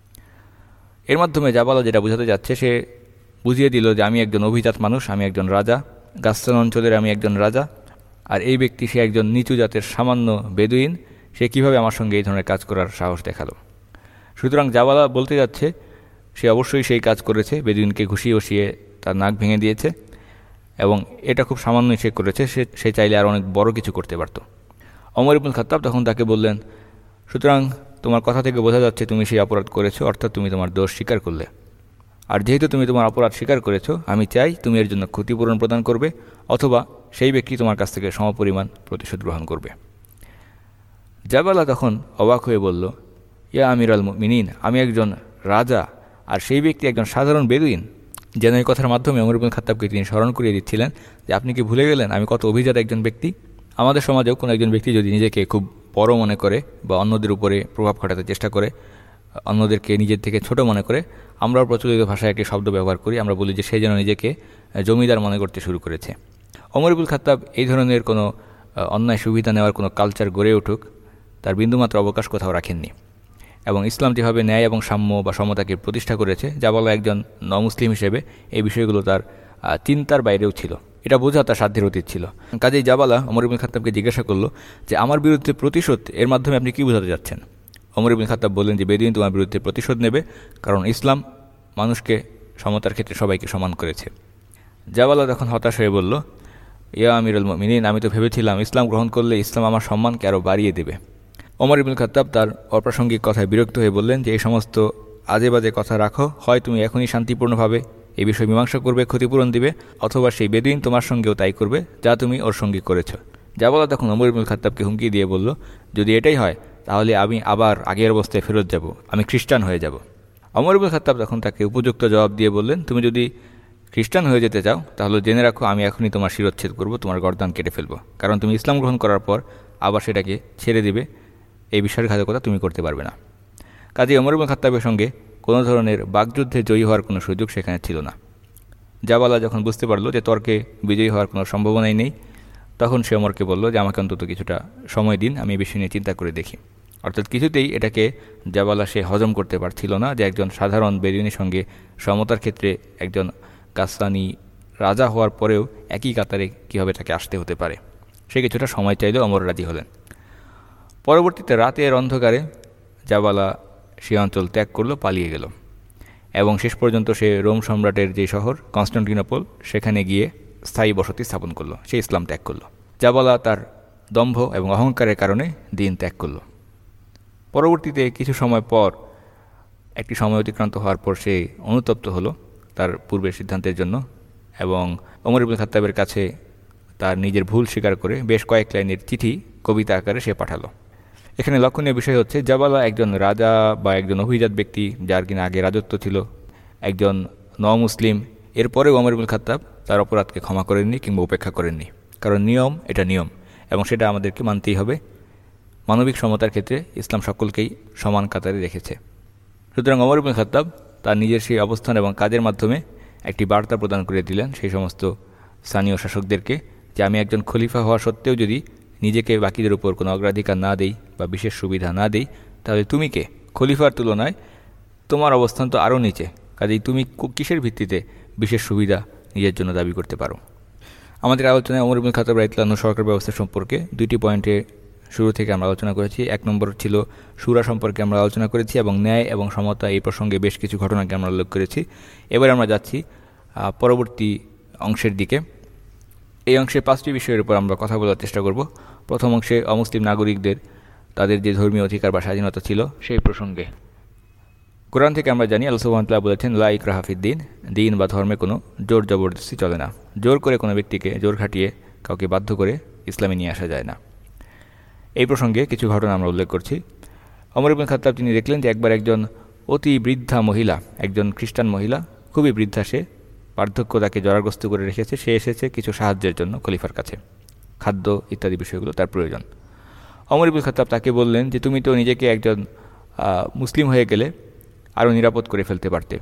Speaker 2: এর মাধ্যমে জাবালা যেটা বোঝাতে যাচ্ছে, সে বুঝিয়ে দিল যে আমি একজন অভিজাত মানুষ, আমি একজন রাজা, গাসসান অঞ্চলের আমি একজন রাজা, আর এই ব্যক্তি সে একজন নিচু জাতের সামান্য বেদুইন, সে কিভাবে আমার সঙ্গে এই ধরনের কাজ করার সাহস দেখালো। সুতরাং জাবালা বলতে যাচ্ছে সে অবশ্যই সেই কাজ করেছে, বেদুইনকে ঘুষিয়ে বসিয়ে তার নাক ভেঙে দিয়েছে, এবং এটা খুব সামান্যই সে করেছে, সে সে চাইলে আর অনেক বড় কিছু করতে পারত। ওমর ইবনে খাত্তাব তখন তাকে বললেন, সুতরাং তোমার কথা থেকে বোঝা যাচ্ছে তুমি সেই অপরাধ করেছো, অর্থাৎ তুমি তোমার দোষ স্বীকার করলে। আর যেহেতু তুমি তোমার অপরাধ স্বীকার করেছো, আমি চাই তুমি এর জন্য ক্ষতিপূরণ প্রদান করবে, অথবা সেই ব্যক্তি তোমার কাছ থেকে সমপরিমাণ প্রতিশোধ গ্রহণ করবে। জাবালা তখন অবাক হয়ে বলল, ইয়া আমির আল মুমিনিন, আমি একজন রাজা আর সেই ব্যক্তি একজন সাধারণ বেদুইন। যেন এই কথার মাধ্যমে ওমর ইবনে খাত্তাবকে তিনি স্মরণ করিয়ে দিচ্ছিলেন যে আপনি কি ভুলে গেলেন আমি কত অভিজাত একজন ব্যক্তি। আমাদের সমাজেও কোনো একজন ব্যক্তি যদি নিজেকে খুব বড় মনে করে বা অন্যদের উপরে প্রভাব খাটাতে চেষ্টা করে, অন্যদেরকে নিজের থেকে ছোট মনে করে, আমরাও প্রচলিত ভাষায় একটি শব্দ ব্যবহার করি, আমরা বলি যে সে যেন নিজেকে জমিদার মনে করতে শুরু করেছে। ওমর ইবনে খাত্তাব এই ধরনের কোনো অন্যায় সুবিধা নেওয়ার কোনো কালচার গড়ে উঠুক তার বিন্দুমাত্র অবকাশ কোথাও রাখেননি। এবং ইসলাম যেভাবে ন্যায় এবং সাম্য বা সমতাকে প্রতিষ্ঠা করেছে, জাবালা একজন ন মুসলিম হিসেবে এই বিষয়গুলো তার চিন্তার বাইরেও ছিল, এটা বোঝা তার সাধ্যের অতীত ছিল। কাজেই জাবালা ওমর ইবনে খাত্তাবকে জিজ্ঞাসা করলো যে আমার বিরুদ্ধে প্রতিশোধ, এর মাধ্যমে আপনি কী বোঝাতে যাচ্ছেন? ওমর ইবনে খাত্তাব বললেন যে বেদুইন তোমার বিরুদ্ধে প্রতিশোধ নেবে, কারণ ইসলাম মানুষকে সমতার ক্ষেত্রে সবাইকে সমান করেছে। জাবালা তখন হতাশ হয়ে বলল, ইয়া আমিরুল মুমিনিন, আমি তো ভেবেছিলাম ইসলাম গ্রহণ করলে ইসলাম আমার সম্মানকে আরও বাড়িয়ে দেবে। ওমর ইবনে খাত্তাব তার অপ্রাসঙ্গিক কথায় বিরক্ত হয়ে বললেন যে এই সমস্ত আজে বাজে কথা রাখো, হয় তুমি এখনই শান্তিপূর্ণভাবে এই বিষয়ে মীমাংসা করবে, ক্ষতিপূরণ দিবে, অথবা সেই বেদুইন তোমার সঙ্গেও তাই করবে যা তুমি ওর সঙ্গী করেছ। জাবালা তখন ওমর ইবনে খাত্তাবকে হুমকি দিয়ে বলল, যদি এটাই হয় তাহলে আমি আবার আগের অবস্থায় ফেরত যাব, আমি খ্রিস্টান হয়ে যাব। ওমর ইবনে খাত্তাব তখন তাকে উপযুক্ত জবাব দিয়ে বললেন, তুমি যদি খ্রিস্টান হয়ে যেতে চাও তাহলে জেনে রাখো আমি এখনই তোমার শিরচ্ছেদ করব, তোমার গর্দান কেটে ফেলব, কারণ তুমি ইসলাম গ্রহণ করার পর আবার সেটাকে ছেড়ে দিবে, এই বিশ্বাসঘাতকতা তুমি করতে পারবে না। কাজে ওমর ইবনে খাত্তাবের সঙ্গে কোনো ধরনের বাকযুদ্ধে জয়ী হওয়ার কোনো সুযোগ সেখানে ছিল না। জাবালা যখন বুঝতে পারল যে তর্কে বিজয়ী হওয়ার কোনো সম্ভাবনাই নেই, তখন সে ওমরকে বলল যে আমাকে অন্তত কিছুটা সময় দিন, আমি এই বিষয় নিয়ে চিন্তা করে দেখি। অর্থাৎ কিছুতেই এটাকে জাবালা সে হজম করতে পারছিল না যে একজন সাধারণ বেদুইনের সঙ্গে সমতার ক্ষেত্রে একজন গাসসানি রাজা হওয়ার পরেও একই কাতারে কীভাবে তাকে আসতে হতে পারে। সে কিছুটা সময় চাইলে ওমর রাজি হলেন। পরবর্তীতে রাতের অন্ধকারে জাবালা সে অঞ্চল ত্যাগ করল, পালিয়ে গেল এবং শেষ পর্যন্ত সে রোম সম্রাটের যে শহর কনস্টান্টিনোপল সেখানে গিয়ে স্থায়ী বসতি স্থাপন করল, সে ইসলাম ত্যাগ করল। জাবালা তার দম্ভ এবং অহংকারের কারণে দিন ত্যাগ করল। পরবর্তীতে কিছু সময় পর একটি সময় অতিক্রান্ত হওয়ার পর সে অনুতপ্ত হলো তার পূর্বের সিদ্ধান্তের জন্য এবং ওমর ইবনে খাত্তাবের কাছে তার নিজের ভুল স্বীকার করে বেশ কয়েক লাইনের চিঠি কবিতা আকারে সে পাঠালো। এখানে লক্ষণীয় বিষয় হচ্ছে জাবালা একজন রাজা বা একজন অভিজাত ব্যক্তি যার কিনা আগে রাজত্ব ছিল, একজন ন মুসলিম, এরপরেও ওমর ইবনে খাত্তাব তার অপরাধকে ক্ষমা করেননি কিংবা উপেক্ষা করেননি, কারণ নিয়ম এটা নিয়ম এবং সেটা আমাদেরকে মানতেই হবে। মানবিক সমতার ক্ষেত্রে ইসলাম সকলকেই সমান কাতারে রেখেছে। সুতরাং ওমর ইবনে খাত্তাব তার নিজের সেই অবস্থান এবং কাজের মাধ্যমে একটি বার্তা প্রদান করে দিলেন সেই সমস্ত স্থানীয় শাসকদেরকে যে আমি একজন খলিফা হওয়া সত্ত্বেও যদি নিজেকে বাকিদের উপর কোনো অগ্রাধিকার না দেই বা বিশেষ সুবিধা না দেই, তাহলে তুমি কে? খলিফার তুলনায় তোমার অবস্থান তো আরও নিচে, কাজেই তুমি কিসের ভিত্তিতে বিশেষ সুবিধা নিজের জন্য দাবি করতে পারো? আমাদের আলোচনায় ওমর ইবনে খাত্তাব রাদিয়াল্লাহু আনহু সরকার ব্যবস্থা সম্পর্কে দুইটি পয়েন্টে শুরু থেকে আমরা আলোচনা করেছি। এক নম্বর ছিল শুরা সম্পর্কে আমরা আলোচনা করেছি এবং ন্যায় এবং সমতা এই প্রসঙ্গে বেশ কিছু ঘটনাকে আমরা উল্লেখ করেছি। এবার আমরা যাচ্ছি পরবর্তী অংশের দিকে। এই অংশে পাঁচটি বিষয়ের উপর আমরা কথা বলার চেষ্টা করব। প্রথম অংশে অমুসলিম নাগরিকদের তাদের যে ধর্মীয় অধিকার বা স্বাধীনতা ছিল সেই প্রসঙ্গে। কোরআন থেকে আমরা জানি আল্লাহ সুবহানাহু ওয়া তাআলা বলেছেন লা ইকরাহা ফিদ্দিন, দিন বা ধর্মে কোনো জোর জবরদস্তি চলে না। জোর করে কোনো ব্যক্তিকে জোর খাটিয়ে কাউকে বাধ্য করে ইসলামে নিয়ে আসা যায় না। এই প্রসঙ্গে কিছু ঘটনা আমরা উল্লেখ করছি। ওমর ইবনে খাত্তাব তিনি দেখলেন যে একবার একজন অতি বৃদ্ধা মহিলা, একজন খ্রিস্টান মহিলা, খুবই বৃদ্ধা, সে বার্ধক্য তাকে জরাগ্রস্ত করে রেখেছে, সে এসেছে কিছু সাহায্যের জন্য খলিফার কাছে, খাদ্য ইত্যাদি বিষয়গুলো তার প্রয়োজন। ওমর ইবনে খাত্তাব তাকে বললেন যে তুমি তো নিজেকে একজন মুসলিম হয়ে গেলে আরও নিরাপদ করে ফেলতে পারতে,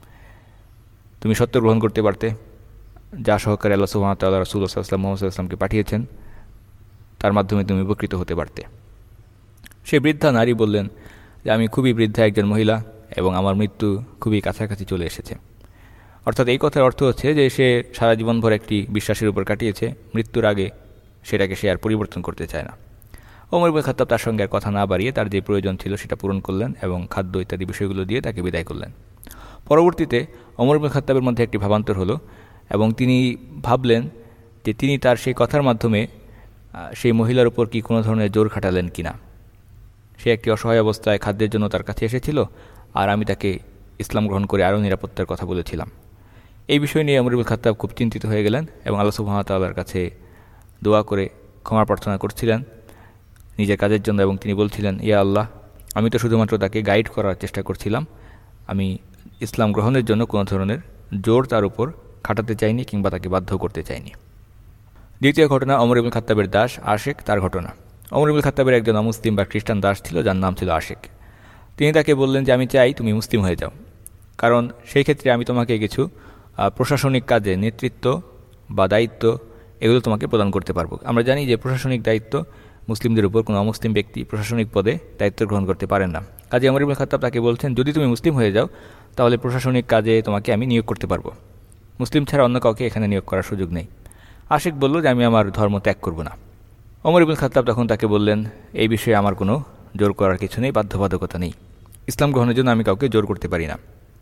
Speaker 2: তুমি সত্য গ্রহণ করতে পারতে, যা সহকারে আল্লাহ সুবহানাহু ওয়া তাআলা রাসূলুল্লাহ সাল্লাল্লাহু আলাইহি ওয়াসাল্লাম মুহাম্মদ সাল্লাল্লাহু আলাইহি ওয়াসাল্লামকে পাঠিয়েছেন, তার মাধ্যমে তুমি উপকৃত হতে পারতে। সে বৃদ্ধা নারী বললেন যে আমি খুবই বৃদ্ধা একজন মহিলা এবং আমার মৃত্যু খুবই কাছাকাছি চলে এসেছে। অর্থাৎ এই কথার অর্থ হচ্ছে যে সে সারা জীবনভর একটি বিশ্বাসের উপর কাটিয়েছে, মৃত্যুর আগে সেটাকে সে আর পরিবর্তন করতে চায় না। ওমর ইবনে খাত্তাব তার সঙ্গে আর কথা না বাড়িয়ে তার যে প্রয়োজন ছিল সেটা পূরণ করলেন এবং খাদ্য ইত্যাদি বিষয়গুলো দিয়ে তাকে বিদায় করলেন। পরবর্তীতে ওমর ইবনে খাত্তাবের মধ্যে একটি ভাবান্তর হলো এবং তিনি ভাবলেন যে তিনি তার সেই কথার মাধ্যমে সেই মহিলার উপর কি কোনো ধরনের জোর খাটালেন কিনা। সে একটি অসহায় অবস্থায় খাদ্যের জন্য তার কাছে এসেছিল আর আমি তাকে ইসলাম গ্রহণ করে আরও নিরাপত্তার কথা বলেছিলাম। এই বিষয় নিয়ে ওমর ইবনুল খাত্তাব খুব চিন্তিত হয়ে গেলেন এবং আল্লাহ সুবহানাহু ওয়া তাআলার কাছে দোয়া করে ক্ষমা প্রার্থনা করছিলেন নিজের কাজের জন্য, এবং তিনি বলছিলেন, ইয়া আল্লাহ, আমি তো শুধুমাত্র তাকে গাইড করার চেষ্টা করছিলাম, আমি ইসলাম গ্রহণের জন্য কোনো ধরনের জোর তার উপর খাটাতে চাইনি কিংবা তাকে বাধ্য করতে চাইনি। দ্বিতীয় ঘটনা, ওমর ইবনুল খাত্তাবের দাস আশিক তার ঘটনা। ওমর ইবনুল খাত্তাবের একজন অমুসলিম বা খ্রিস্টান দাস ছিল যার নাম ছিল আশিক। তিনি তাকে বললেন যে আমি চাই তুমি মুসলিম হয়ে যাও, কারণ সেই ক্ষেত্রে আমি তোমাকে কিছু প্রশাসনিক কাজে নেতৃত্ব বা দায়িত্ব এগুলো তোমাকে প্রদান করতে পারবো। আমরা জানি যে প্রশাসনিক দায়িত্ব মুসলিমদের উপর কোনো অমুসলিম ব্যক্তি প্রশাসনিক পদে দায়িত্ব গ্রহণ করতে পারেন না। কাজে ওমর ইবনুল খাত্তাব তাকে বলছেন, যদি তুমি মুসলিম হয়ে যাও তাহলে প্রশাসনিক কাজে তোমাকে আমি নিয়োগ করতে পারবো, মুসলিম ছাড়া অন্য কাউকে এখানে নিয়োগ করার সুযোগ নেই। আশিক বলল যে আমি আমার ধর্ম ত্যাগ করব না। ওমর ইবনুল খাত্তাব তখন তাকে বললেন, এই বিষয়ে আমার কোনো জোর করার কিছু নেই, বাধ্যবাধকতা নেই, ইসলাম গ্রহণের জন্য আমি কাউকে জোর করতে পারি না।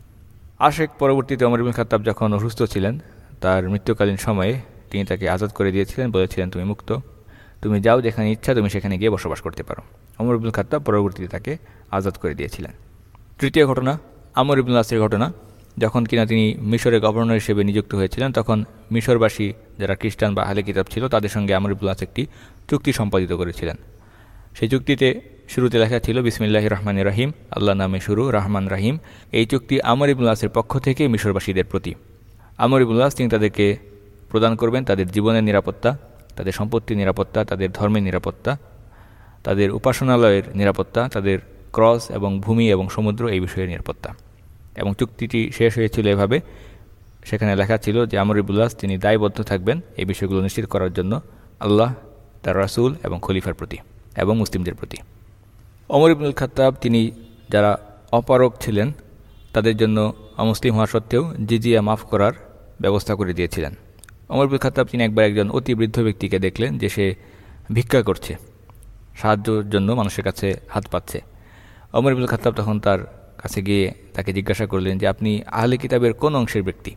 Speaker 2: আশিক পরবর্তীতে ওমর ইবনুল খাত্তাব যখন অসুস্থ ছিলেন, তার মৃত্যুকালীন সময়ে তিনি তাকে আজাদ করে দিয়েছিলেন, বলেছিলেন তুমি মুক্ত, তুমি যাও, যেখানে ইচ্ছা তুমি সেখানে গিয়ে বসবাস করতে পারো। ওমর ইবনুল খাত্তাব পরবর্তীতে তাকে আজাদ করে দিয়েছিলেন। তৃতীয় ঘটনা, আমর ইবনুল আসের ঘটনা। যখন কিনা তিনি মিশরের গভর্নর হিসেবে নিযুক্ত হয়েছিলেন, তখন মিশরবাসী যারা খ্রিস্টান বা আহলে কিতাব ছিল তাদের সঙ্গে আমর ইবনুল আস একটি চুক্তি সম্পাদিত করেছিলেন। সেই চুক্তিতে শুরুতে লেখা ছিল বিসমিল্লাহির রহমানির রহিম, আল্লাহ নামে শুরু, রহমান রাহিম। এই চুক্তি আমর ইবনুল আসের পক্ষ থেকে মিশরবাসীদের প্রতি। আমর ইবনুল আস তিনি তাদেরকে প্রদান করবেন তাদের জীবনের নিরাপত্তা, তাদের সম্পত্তির নিরাপত্তা, তাদের ধর্মের নিরাপত্তা, তাদের উপাসনালয়ের নিরাপত্তা, তাদের ক্রস এবং ভূমি এবং সমুদ্র এই বিষয়ের নিরাপত্তা। এবং চুক্তিটি শেষ হয়েছিল এভাবে, সেখানে লেখা ছিল যে আমর ইবনুল আস তিনি দায়বদ্ধ থাকবেন এই বিষয়গুলো নিশ্চিত করার জন্য আল্লাহ, তার রাসূল এবং খলিফার প্রতি এবং মুসলিমদের প্রতি। ওমর ইবনুল খাত্তাব তিনি যারা অপারগ ছিলেন তাদের জন্য অমুসলিম হওয়া সত্ত্বেও জিজিয়া মাফ করার ব্যবস্থা করে দিয়েছিলেন। ওমর ইবনুল খাত্তাব তিনি একবার একজন অতি বৃদ্ধ ব্যক্তিকে দেখলেন যে সে ভিক্ষা করছে, সাহায্যের জন্য মানুষের কাছে হাত পাচ্ছে। ওমর ইবনুল খাত্তাব তখন তার কাছে গিয়ে তাকে জিজ্ঞাসা করলেন যে আপনি আহলে কিতাবের কোন অংশের ব্যক্তি?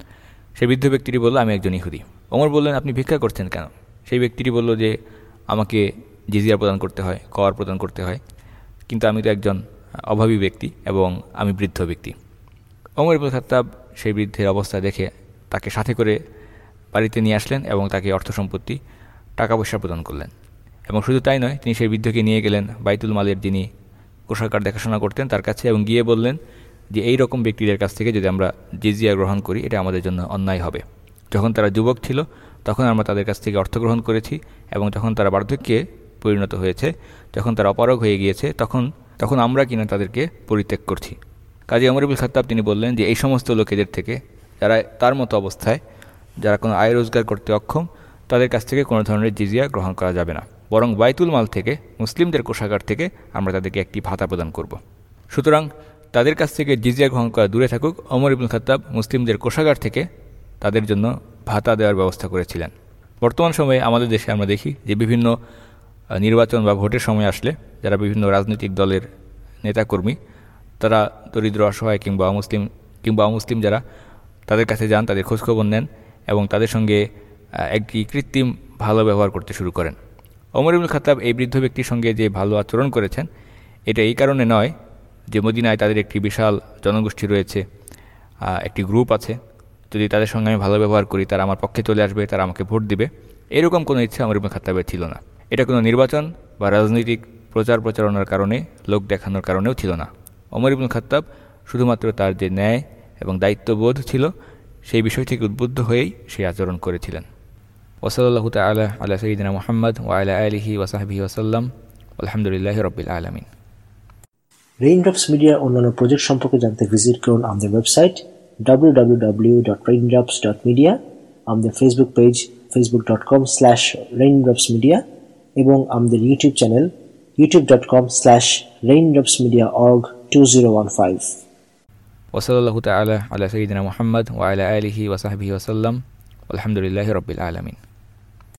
Speaker 2: সেই বৃদ্ধ ব্যক্তিটি বলল, আমি একজন ইহুদি। ওমর বললেন, আপনি ভিক্ষা করছেন কেন? সেই ব্যক্তিটি বলল যে আমাকে জিজিয়া প্রদান করতে হয়, কর প্রদান করতে হয়, কিন্তু আমি তো একজন অভাবী ব্যক্তি এবং আমি বৃদ্ধ ব্যক্তি। ওমর ইবনুল খাত্তাব সেই বৃদ্ধের অবস্থা দেখে তাকে সাথে করে বাড়িতে নিয়ে আসলেন এবং তাকে অর্থ সম্পত্তি, টাকা পয়সা প্রদান করলেন। এবং শুধু তাই নয়, তিনি সেই বৃদ্ধকে নিয়ে গেলেন বাইতুল মালের যিনি কোষাগার দেখাশোনা করতেন তার কাছে এবং গিয়ে বললেন যে এই রকম ব্যক্তিদের কাছ থেকে যদি আমরা জিজিয়া গ্রহণ করি এটা আমাদের জন্য অন্যায় হবে। যখন তারা যুবক ছিল তখন আমরা তাদের কাছ থেকে অর্থ গ্রহণ করেছি, এবং যখন তারা বার্ধক্যে পরিণত হয়েছে, যখন তারা অপারগ হয়ে গিয়েছে, তখন তখন আমরা কিনা তাদেরকে পরিত্যাগ করছি। কাজী ওমর ইবনুল খাত্তাব তিনি বললেন যে এই সমস্ত লোকেদের থেকে, যারা তার মতো অবস্থায়, যারা কোনো আয় রোজগার করতে অক্ষম, তাদের কাছ থেকে কোনো ধরনের জিজিয়া গ্রহণ করা যাবে না, বরং বাইতুল মাল থেকে, মুসলিমদের কোষাগার থেকে আমরা তাদেরকে একটি ভাতা প্রদান করব। সুতরাং তাদের কাছ থেকে জিজিয়া গ্রহণ করা দূরে থাকুক, ওমর ইবনুল খাত্তাব মুসলিমদের কোষাগার থেকে তাদের জন্য ভাতা দেওয়ার ব্যবস্থা করেছিলেন। বর্তমান সময়ে আমাদের দেশে আমরা দেখি যে বিভিন্ন নির্বাচন বা ভোটের সময় আসলে যারা বিভিন্ন রাজনৈতিক দলের নেতাকর্মী তারা দরিদ্র, অসহায় কিংবা অমুসলিম কিংবা অমুসলিম যারা, তাদের কাছে যান, তাদের খোঁজখবর নেন এবং তাদের সঙ্গে একটি কৃত্রিম ভালো ব্যবহার করতে শুরু করেন। ওমর ইবনুল খাত্তাব এই বৃদ্ধ ব্যক্তির সঙ্গে যে ভালো আচরণ করেছেন এটা এই কারণে নয় যে মদিনায় তাদের একটি বিশাল জনগোষ্ঠী রয়েছে, একটি গ্রুপ আছে, যদি তাদের সঙ্গে আমি ভালো ব্যবহার করি তারা আমার পক্ষে চলে আসবে, তারা আমাকে ভোট দিবে, এরকম কোনো ইচ্ছা ওমর ইবনুল খাত্তাবের ছিল না। এটা কোনো নির্বাচন বা রাজনৈতিক প্রচার প্রচারণার কারণে, লোক দেখানোর কারণেও ছিল না। ওমর ইবনুল খাত্তাব শুধুমাত্র তার যে ন্যায় এবং দায়িত্ববোধ ছিল সেই বিষয় থেকে উদ্বুদ্ধ হয়েই সেই আচরণ করেছিলেন। ওয়াসাল্লাল্লাহু তাআলা আলা সাইয়্যিদিনা মুহাম্মদ ওয়া আলা আলিহি ওয়া সাহবিহি ওয়া সাল্লাম। আলহামদুলিল্লাহি রাব্বিল আলামিন।
Speaker 1: রেইনড্রপস মিডিয়ার অন্যান্য প্রজেক্ট সম্পর্কে জানতে ভিজিট করুন আমাদের website W W W dot Raindrops dot media, আমাদের Facebook page Facebook dot com slash Raindrops media এবং আমাদের YouTube channel YouTube dot com slash Raindrops media org two zero one five.
Speaker 2: ওয়াসাল্লাল্লাহু তাআলা আলা সাইয়্যিদিনা মুহাম্মদ ওয়া আলা আলিহি ওয়া সাহবিহি ওয়া সাল্লাম। আলহামদুলিল্লাহি রাব্বিল আলামিন।